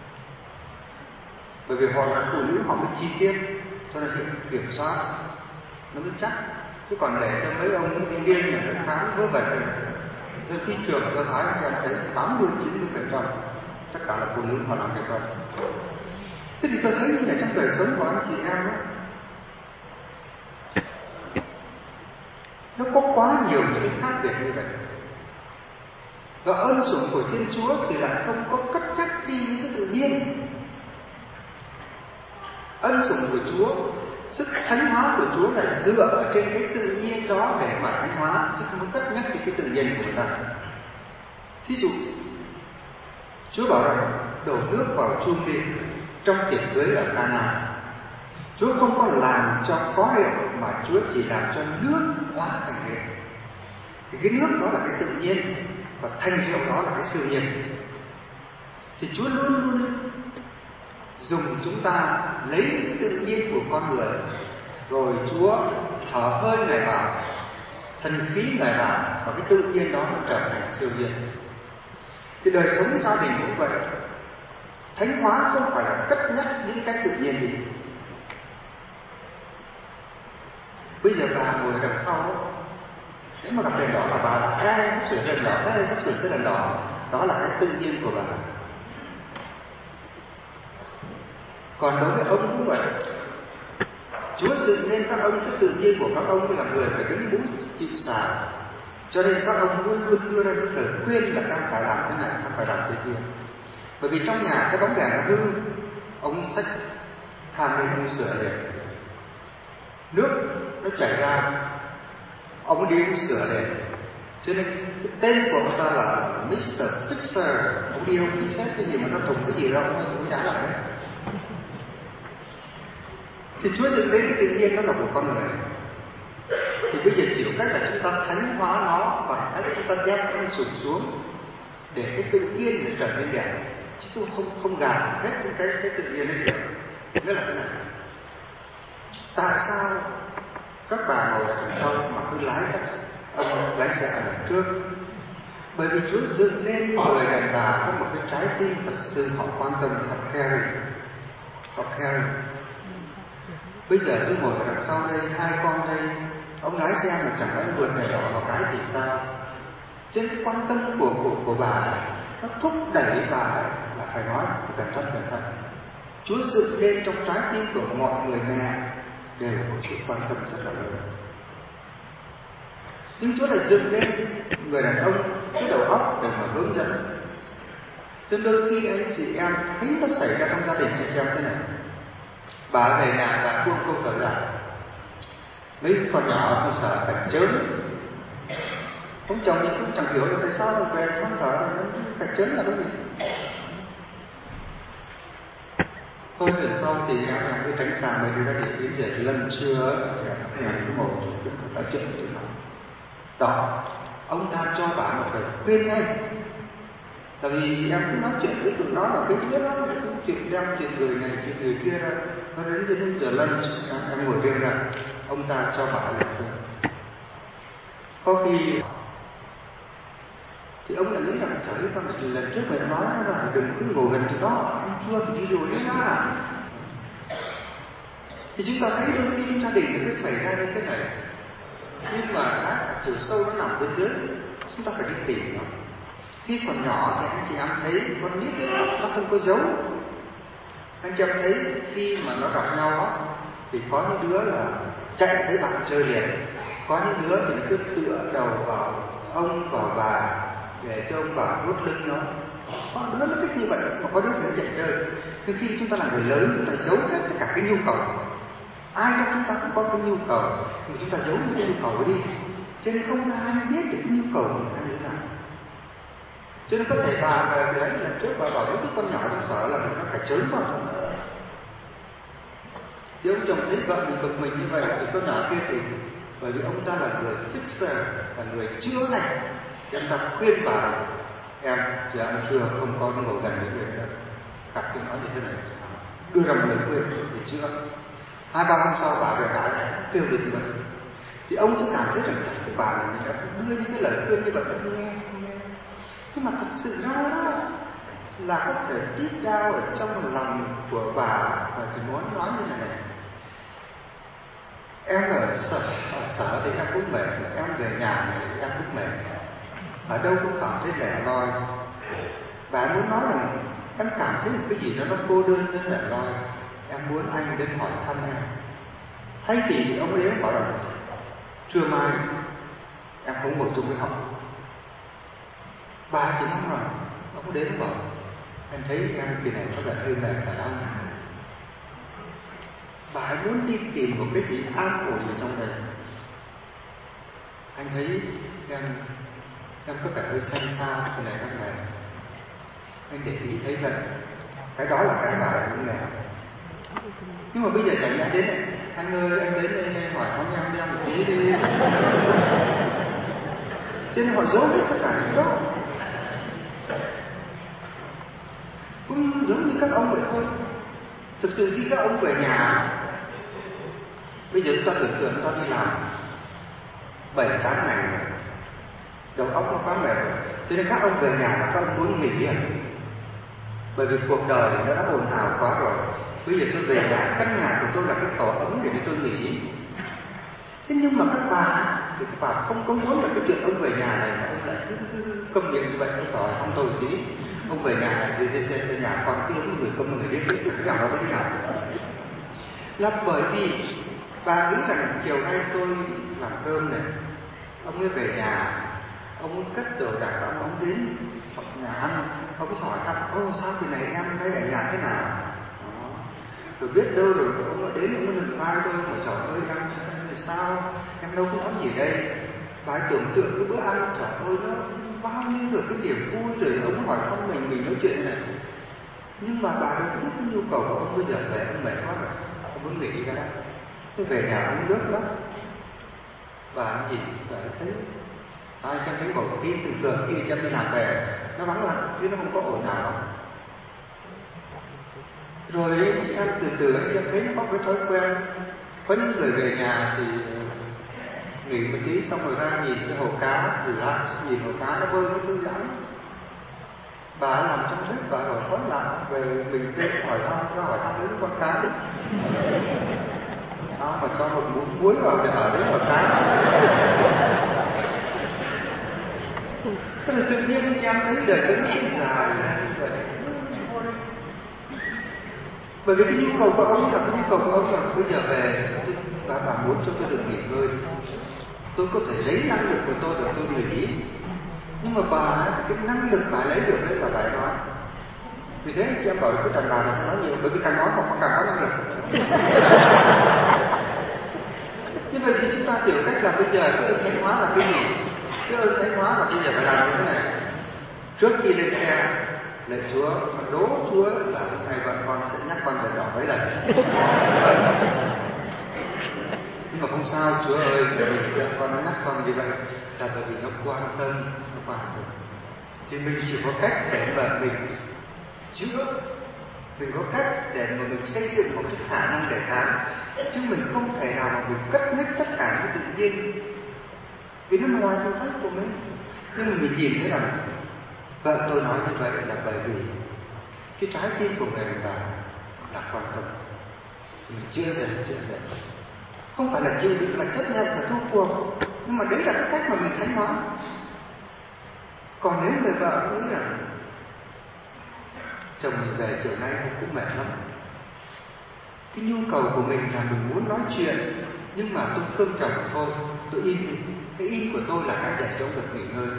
Bởi vì họ là phụ nữ, họ mới chi tiết cho nên kiểm soát nó mới chắc. Chứ còn để cho mấy ông thanh niên mà nó khám vớ vẩn rồi, cho khi trường Do Thái anh chị em thấy 80-90% tất cả là phụ nữ họ làm việc đó. Thế thì tôi thấy như là trong đời sống của anh chị em đó, nó có quá nhiều những cái khác biệt như vậy. Và ân sủng của Thiên Chúa thì lại không có cất nhắc đi những cái tự nhiên. Ân sủng của Chúa, sức thánh hóa của Chúa là dựa ở trên cái tự nhiên đó để mà thánh hóa, chứ không có cất nhắc đi cái tự nhiên của người ta. Thí dụ, Chúa bảo rằng đổ nước vào chum đi trong tiệc cưới ở Cana. Chúa không có làm cho có rượu mà Chúa chỉ làm cho nước hóa thành rượu. Thì cái nước đó là cái tự nhiên và thành rượu đó là cái siêu nhiên. Thì Chúa luôn luôn dùng chúng ta lấy cái tự nhiên của con người, rồi Chúa thở hơi Ngài vào, thần khí Ngài vào, và cái tự nhiên đó nó trở thành siêu nhiên. Thì đời sống gia đình cũng vậy. Thánh hóa không phải là cất nhắc những cái tự nhiên gì. Bây giờ bà ngồi đằng sau, nếu mà gặp đèn đỏ là bà ai sắp sửa đèn đỏ, ai sắp sửa cái đèn đỏ, đó là cái tự nhiên của bà. Còn đối với ông cũng vậy. Chúa dựng nên các ông, cái tự nhiên của các ông là người phải đứng mũi chịu sào, cho nên các ông luôn luôn đưa ra những lời khuyên là ta phải làm thế này, ta phải làm thế kia. Bởi vì trong nhà cái bóng đèn nó hư, ông xách tham lên ông sửa liền. Nước nó chảy ra, ông đi ông sửa liền. Cho nên cái tên của ông ta là Mr. Fixer. Ông đi ông fix hết cái gì mà nó thùng cái gì ra ông trả lại đấy. Thì Chúa dựng đến cái tự nhiên đó là của con người. Thì bây giờ chỉ có cách là chúng ta thánh hóa nó bằng cách chúng ta đem ân sủng xuống để cái tự nhiên nó trở nên đẹp. Chứ tôi không gạt hết cái tự nhiên ấy được. Nghĩa là thế này. Tại sao các bà ngồi ở đằng sau mà cứ lái xe ở đằng trước? Bởi vì Chúa dựng nên người đàn bà có một cái trái tim thật sự họ quan tâm, họ caring. Bây giờ tôi ngồi ở đằng sau đây, hai con đây, ông lái xe mà chẳng lẽ vượt đèn đỏ vào cái thì sao? Trên cái quan tâm của bà nó thúc đẩy bà là phải nói cẩn thận. Chúa dựng nên trong trái tim của mọi người mẹ đều có sự quan tâm rất là lớn. Nhưng Chúa lại dựng nên người đàn ông cái đầu óc để mà hướng dẫn. Cho nên đôi khi anh chị em thấy nó xảy ra trong gia đình anh chị em thế này. Bà về nhà bà buông câu thở dài, mấy con nhỏ xung sở phải chớn. Ông chồng thì cũng chẳng hiểu là tại sao về than thở là nó phải chớn là cái gì. Thôi lần sau thì em cứ tránh xa mấy đứa đó để đến giờ lần trưa em cứ ngồi chút nói chuyện với nó. Đó, ông ta cho bà một lời khuyên ngay. Tại vì em cứ nói chuyện với tụi nó là cái đứa đó, cái chuyện đem chuyện người này chuyện người kia ra, nó đến giờ lunch em ngồi riêng ra, ông ta cho bà lời khuyên. Có khi thì ông lại nghĩ rằng trời ơi, con lần trước mình nói nó là đừng cứ ngồi gần tụi nó, ăn chua thì đi rồi đấy ra. Thì chúng ta thấy đôi khi trong gia đình nó cứ xảy ra như thế này, nhưng mà chiều sâu nó nằm bên dưới, chúng ta phải đi tìm nó. Khi còn nhỏ thì anh chị em thấy con nít ấy, nó không có dấu. Anh chị em thấy khi mà nó gặp nhau đó, thì có những đứa là chạy với bạn chơi liền, có những đứa thì nó cứ tựa đầu vào ông vào bà để cho ông bà vuốt lưng nó. Có đứa nó thích như vậy, mà có đứa thì nó chạy chơi. Nhưng khi chúng ta là người lớn, chúng ta giấu hết tất cả cái nhu cầu. Ai trong chúng ta cũng có cái nhu cầu, nhưng chúng ta giấu những cái nhu cầu ấy đi, cho nên không ai biết được cái nhu cầu của mình như thế nào. Cho nên có thể bà về đấy lần trước bà bảo với cái con nhỏ trong sở là mình nó phải trốn vào trong nữa. Thì ông chồng thấy vợ mình bực mình như vậy thì con nhỏ kia thì bởi vì ông ta là người fixer, là người chữa này, thì ông ta khuyên bà rằng em giờ ăn trưa không có ngồi gần với người đâu. Gặp tôi nói như thế này, đưa ra một lời khuyên để chữa. 2-3 hôm sau bà về bà lại tiêu được như vậy. Thì ông sẽ cảm thấy rằng chẳng cái bà này mình đã đưa những cái lời khuyên như vậy đã nghe. Nhưng mà thật sự ra là có thể tít đau ở trong lòng của bà và chỉ muốn nói như này này. Em ở sở thì em cũng mệt, em về nhà này em cũng mệt, ở đâu cũng cảm thấy lẻ loi. Bà muốn nói rằng em cảm thấy một cái gì đó nó cô đơn đến lẻ loi, em muốn anh đến hỏi thăm em. Thay thì ông ấy đến bảo rằng trưa mai em không ngồi chung với họ. Bà chỉ mong rằng ông đến bảo em thấy em kỳ này có vẻ hơi mệt phải không? Bà ấy muốn đi tìm một cái gì an ủi ở trong đời. Anh thấy em có vẻ hơi xanh xao, kỳ này em mệt. Anh để ý thấy vậy. Cái đó là cái bà ấy muốn nghe. Nhưng mà bây giờ chẳng nhẽ đến này, anh ơi em đến đây hỏi thăm em một tí đi. Cho nên họ giấu hết tất cả những đó. Cũng giống như các ông vậy thôi. Thực sự khi các ông về nhà, bây giờ chúng ta tưởng tượng chúng ta đi làm 7-8 ngày rồi, đầu óc nó quá mệt rồi, cho nên các ông về nhà là các ông muốn nghỉ à? Bởi vì cuộc đời nó đã ồn ào quá rồi. Bây giờ tôi về nhà, căn nhà của tôi là cái tổ ấm để tôi nghỉ. Thế nhưng mà các bà thì các bà không có muốn là cái chuyện ông về nhà này mà ông lại cứ câm miệng như vậy. Ông hỏi thăm tôi tí, ông về nhà này thì trên nhà con cái giống như người câm người điếc cái kiểu nào đó thế nào. Là bởi vì bà nghĩ rằng chiều nay tôi làm cơm này, ông ấy về nhà, ông ấy cất đồ đạc xong ông đến nhà ăn, ông ấy hỏi thăm, ô sao kỳ này em thấy ở nhà thế nào? Đó. Rồi biết đâu rồi ông ấy đến ông ấy nựng vai tôi mà trời ơi em thì sao? Em đâu có món gì đây? Bà ấy tưởng tượng cái bữa ăn trời ơi nó bao nhiêu rồi cái niềm vui rồi ông ấy hỏi thăm mình nói chuyện này. Nhưng mà bà đâu biết cái nhu cầu của ông bây giờ về ông mệt quá rồi, ông muốn nghỉ ra. Thế về nhà ông nước lắm. Bà gì bà thấy ai trong cái bầu khí thường khi chăm đi làm về nó vắng lặng chứ nó không có ồn ào. Rồi chị em từ anh em thấy nó có cái thói quen, có những người về nhà thì nghỉ một tí xong rồi ra nhìn cái hồ cá, relax, nhìn hồ cá nó bơi nó thư giãn. Bà làm trong bếp bà hỏi có lạ về mình đến hỏi thăm đến con cá đi. Đó, mà cho một muỗng muối vào để ở đấy con cá. Thế là tự nhiên anh chị em thấy đời sống nó dài như vậy. Bởi vì cái nhu cầu của ông là cái nhu cầu của ông là bây giờ về bà muốn cho tôi được nghỉ ngơi, tôi có thể lấy năng lực của tôi để tôi nghỉ. Nhưng mà bà thì cái năng lực bà lấy được đấy là bà nói. Vì thế anh chị em bảo là cứ đàn bà là sẽ nói nhiều, bởi vì càng nói mà càng có năng lực. Như vậy thì chúng ta hiểu cách là bây giờ cái ơn thánh hóa là cái gì? Cái ơn thánh hóa là bây giờ phải làm như thế này. Trước khi lên xe, lạy Chúa, con đố Chúa là hôm nay vợ con sẽ nhắc con đèn đỏ mấy lần. Nhưng mà không sao Chúa ơi, vợ con nó nhắc con như vậy là bởi vì nó quan tâm. Thì mình chỉ có cách để mà mình chữa, mình có cách để mà mình xây dựng một cái khả năng đề kháng, chứ mình không thể nào mà mình cất nhắc tất cả những tự nhiên, vì nó ngoài tư pháp của mình. Nhưng mà mình nhìn thấy rằng vợ tôi nói như vậy là bởi vì cái trái tim của người đàn bà là quan tâm, thì mình chưa dần. Không phải là chịu đựng, là chấp nhận, là thua cuộc, nhưng mà đấy là cái cách mà mình thánh hóa. Còn nếu người vợ cũng nghĩ rằng chồng mình về chiều nay cũng mệt lắm, cái nhu cầu của mình là mình muốn nói chuyện, nhưng mà tôi thương chồng thôi, tôi im đi. Cái im của tôi là cách để cho ông được nghỉ ngơi.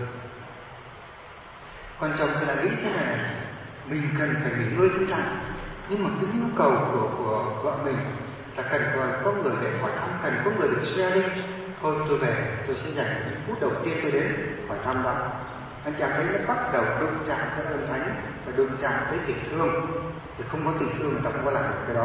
Còn chồng thì lại nghĩ thế này, mình cần phải nghỉ ngơi thế nào, nhưng mà cái nhu cầu của vợ mình là cần có người để hỏi thăm, cần có người được sharing. Thôi tôi về, tôi sẽ dành những phút đầu tiên tôi đến hỏi thăm đó. Anh chàng thấy nó bắt đầu đụng chạm tới ơn thánh và đụng chạm tới tình thương. Thì không có tình thương người ta không có làm được cái đó.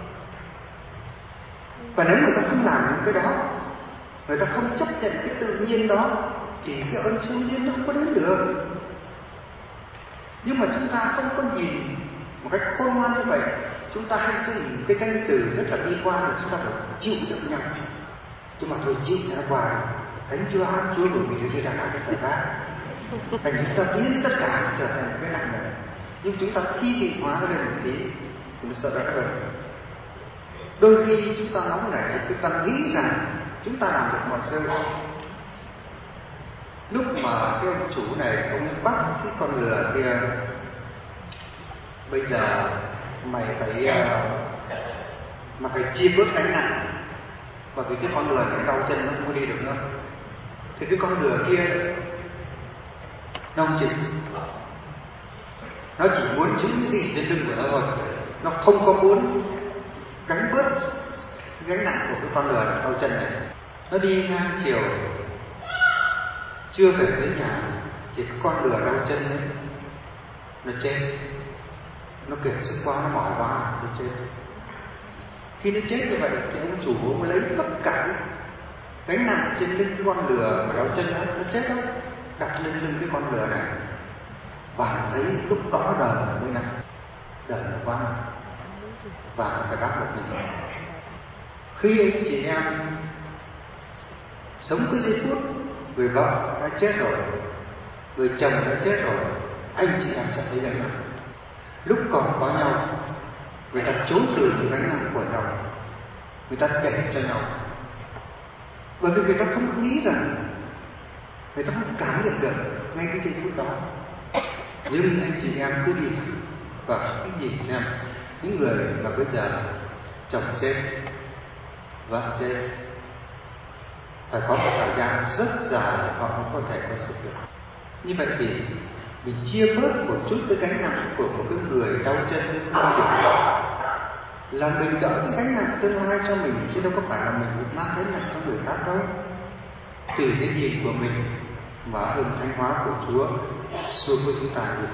Và nếu người ta không làm những cái đó, người ta không chấp nhận cái tự nhiên đó, thì cái ơn siêu nhiên nó không có đến được. Nhưng mà chúng ta không có nhìn một cách khôn ngoan như vậy. Chúng ta hay dùng cái danh từ rất là bi quan là chúng ta phải chịu đựng nhau. Nhưng mà thôi chịu nó qua, Thánh Chúa gửi mình cho chúng ta làm cái phải vác. Thành chúng ta biến tất cả trở thành cái nặng này. Nhưng chúng ta thi vị hóa lên một tí thì nó sợ đỡ hơn. Đôi khi chúng ta nóng nảy, chúng ta nghĩ rằng chúng ta làm được mọi sự. Lúc mà cái ông chủ này, ông bắt cái con lừa kia, bây giờ mày phải chia bớt gánh nặng, bởi vì cái con lừa nó đau chân nó không có đi được nữa. Thì cái con lừa kia nó không chịu, nó chỉ muốn giữ những cái gì trên lưng của nó thôi, nó không có muốn gánh bớt gánh nặng của cái con lừa đau chân này. Nó đi ngang chiều, chưa về tới nhà thì cái con lừa đau chân ấy nó chết. Nó kiệt sức quá, nó mỏi quá, nó chết. Khi nó chết như vậy thì ông chủ mới lấy tất cả gánh nặng trên lưng cái con lừa mà đau chân đó, nó chết đó, đặt lên lưng cái con lừa này. Và thấy lúc đó đời mới nặng, đời nó quá nặng, và phải bắt một mình. Khi anh chị em sống cái giây phút người vợ đã chết rồi, người chồng đã chết rồi, anh chị em sẽ thấy gánh nặng. Lúc còn có nhau, người ta chối từ những gánh nặng của nhau, người ta để cho nhau, bởi vì người ta không nghĩ rằng, người ta không cảm nhận được ngay cái giây phút đó. Nhưng anh chị em cứ đi và cứ nhìn xem những người mà bây giờ chồng chết, vợ chết, phải có một thời gian rất dài họ mới có thể có sức được. Như vậy thì mình chia bớt một chút cái gánh nặng của một cái người đau chân không được, là mình đỡ cái gánh nặng tương lai cho mình, chứ đâu có phải là mình mang gánh nặng cho người khác đâu. Tùy cái nhìn của mình mà ơn thánh hóa của Chúa xuống với chúng ta được.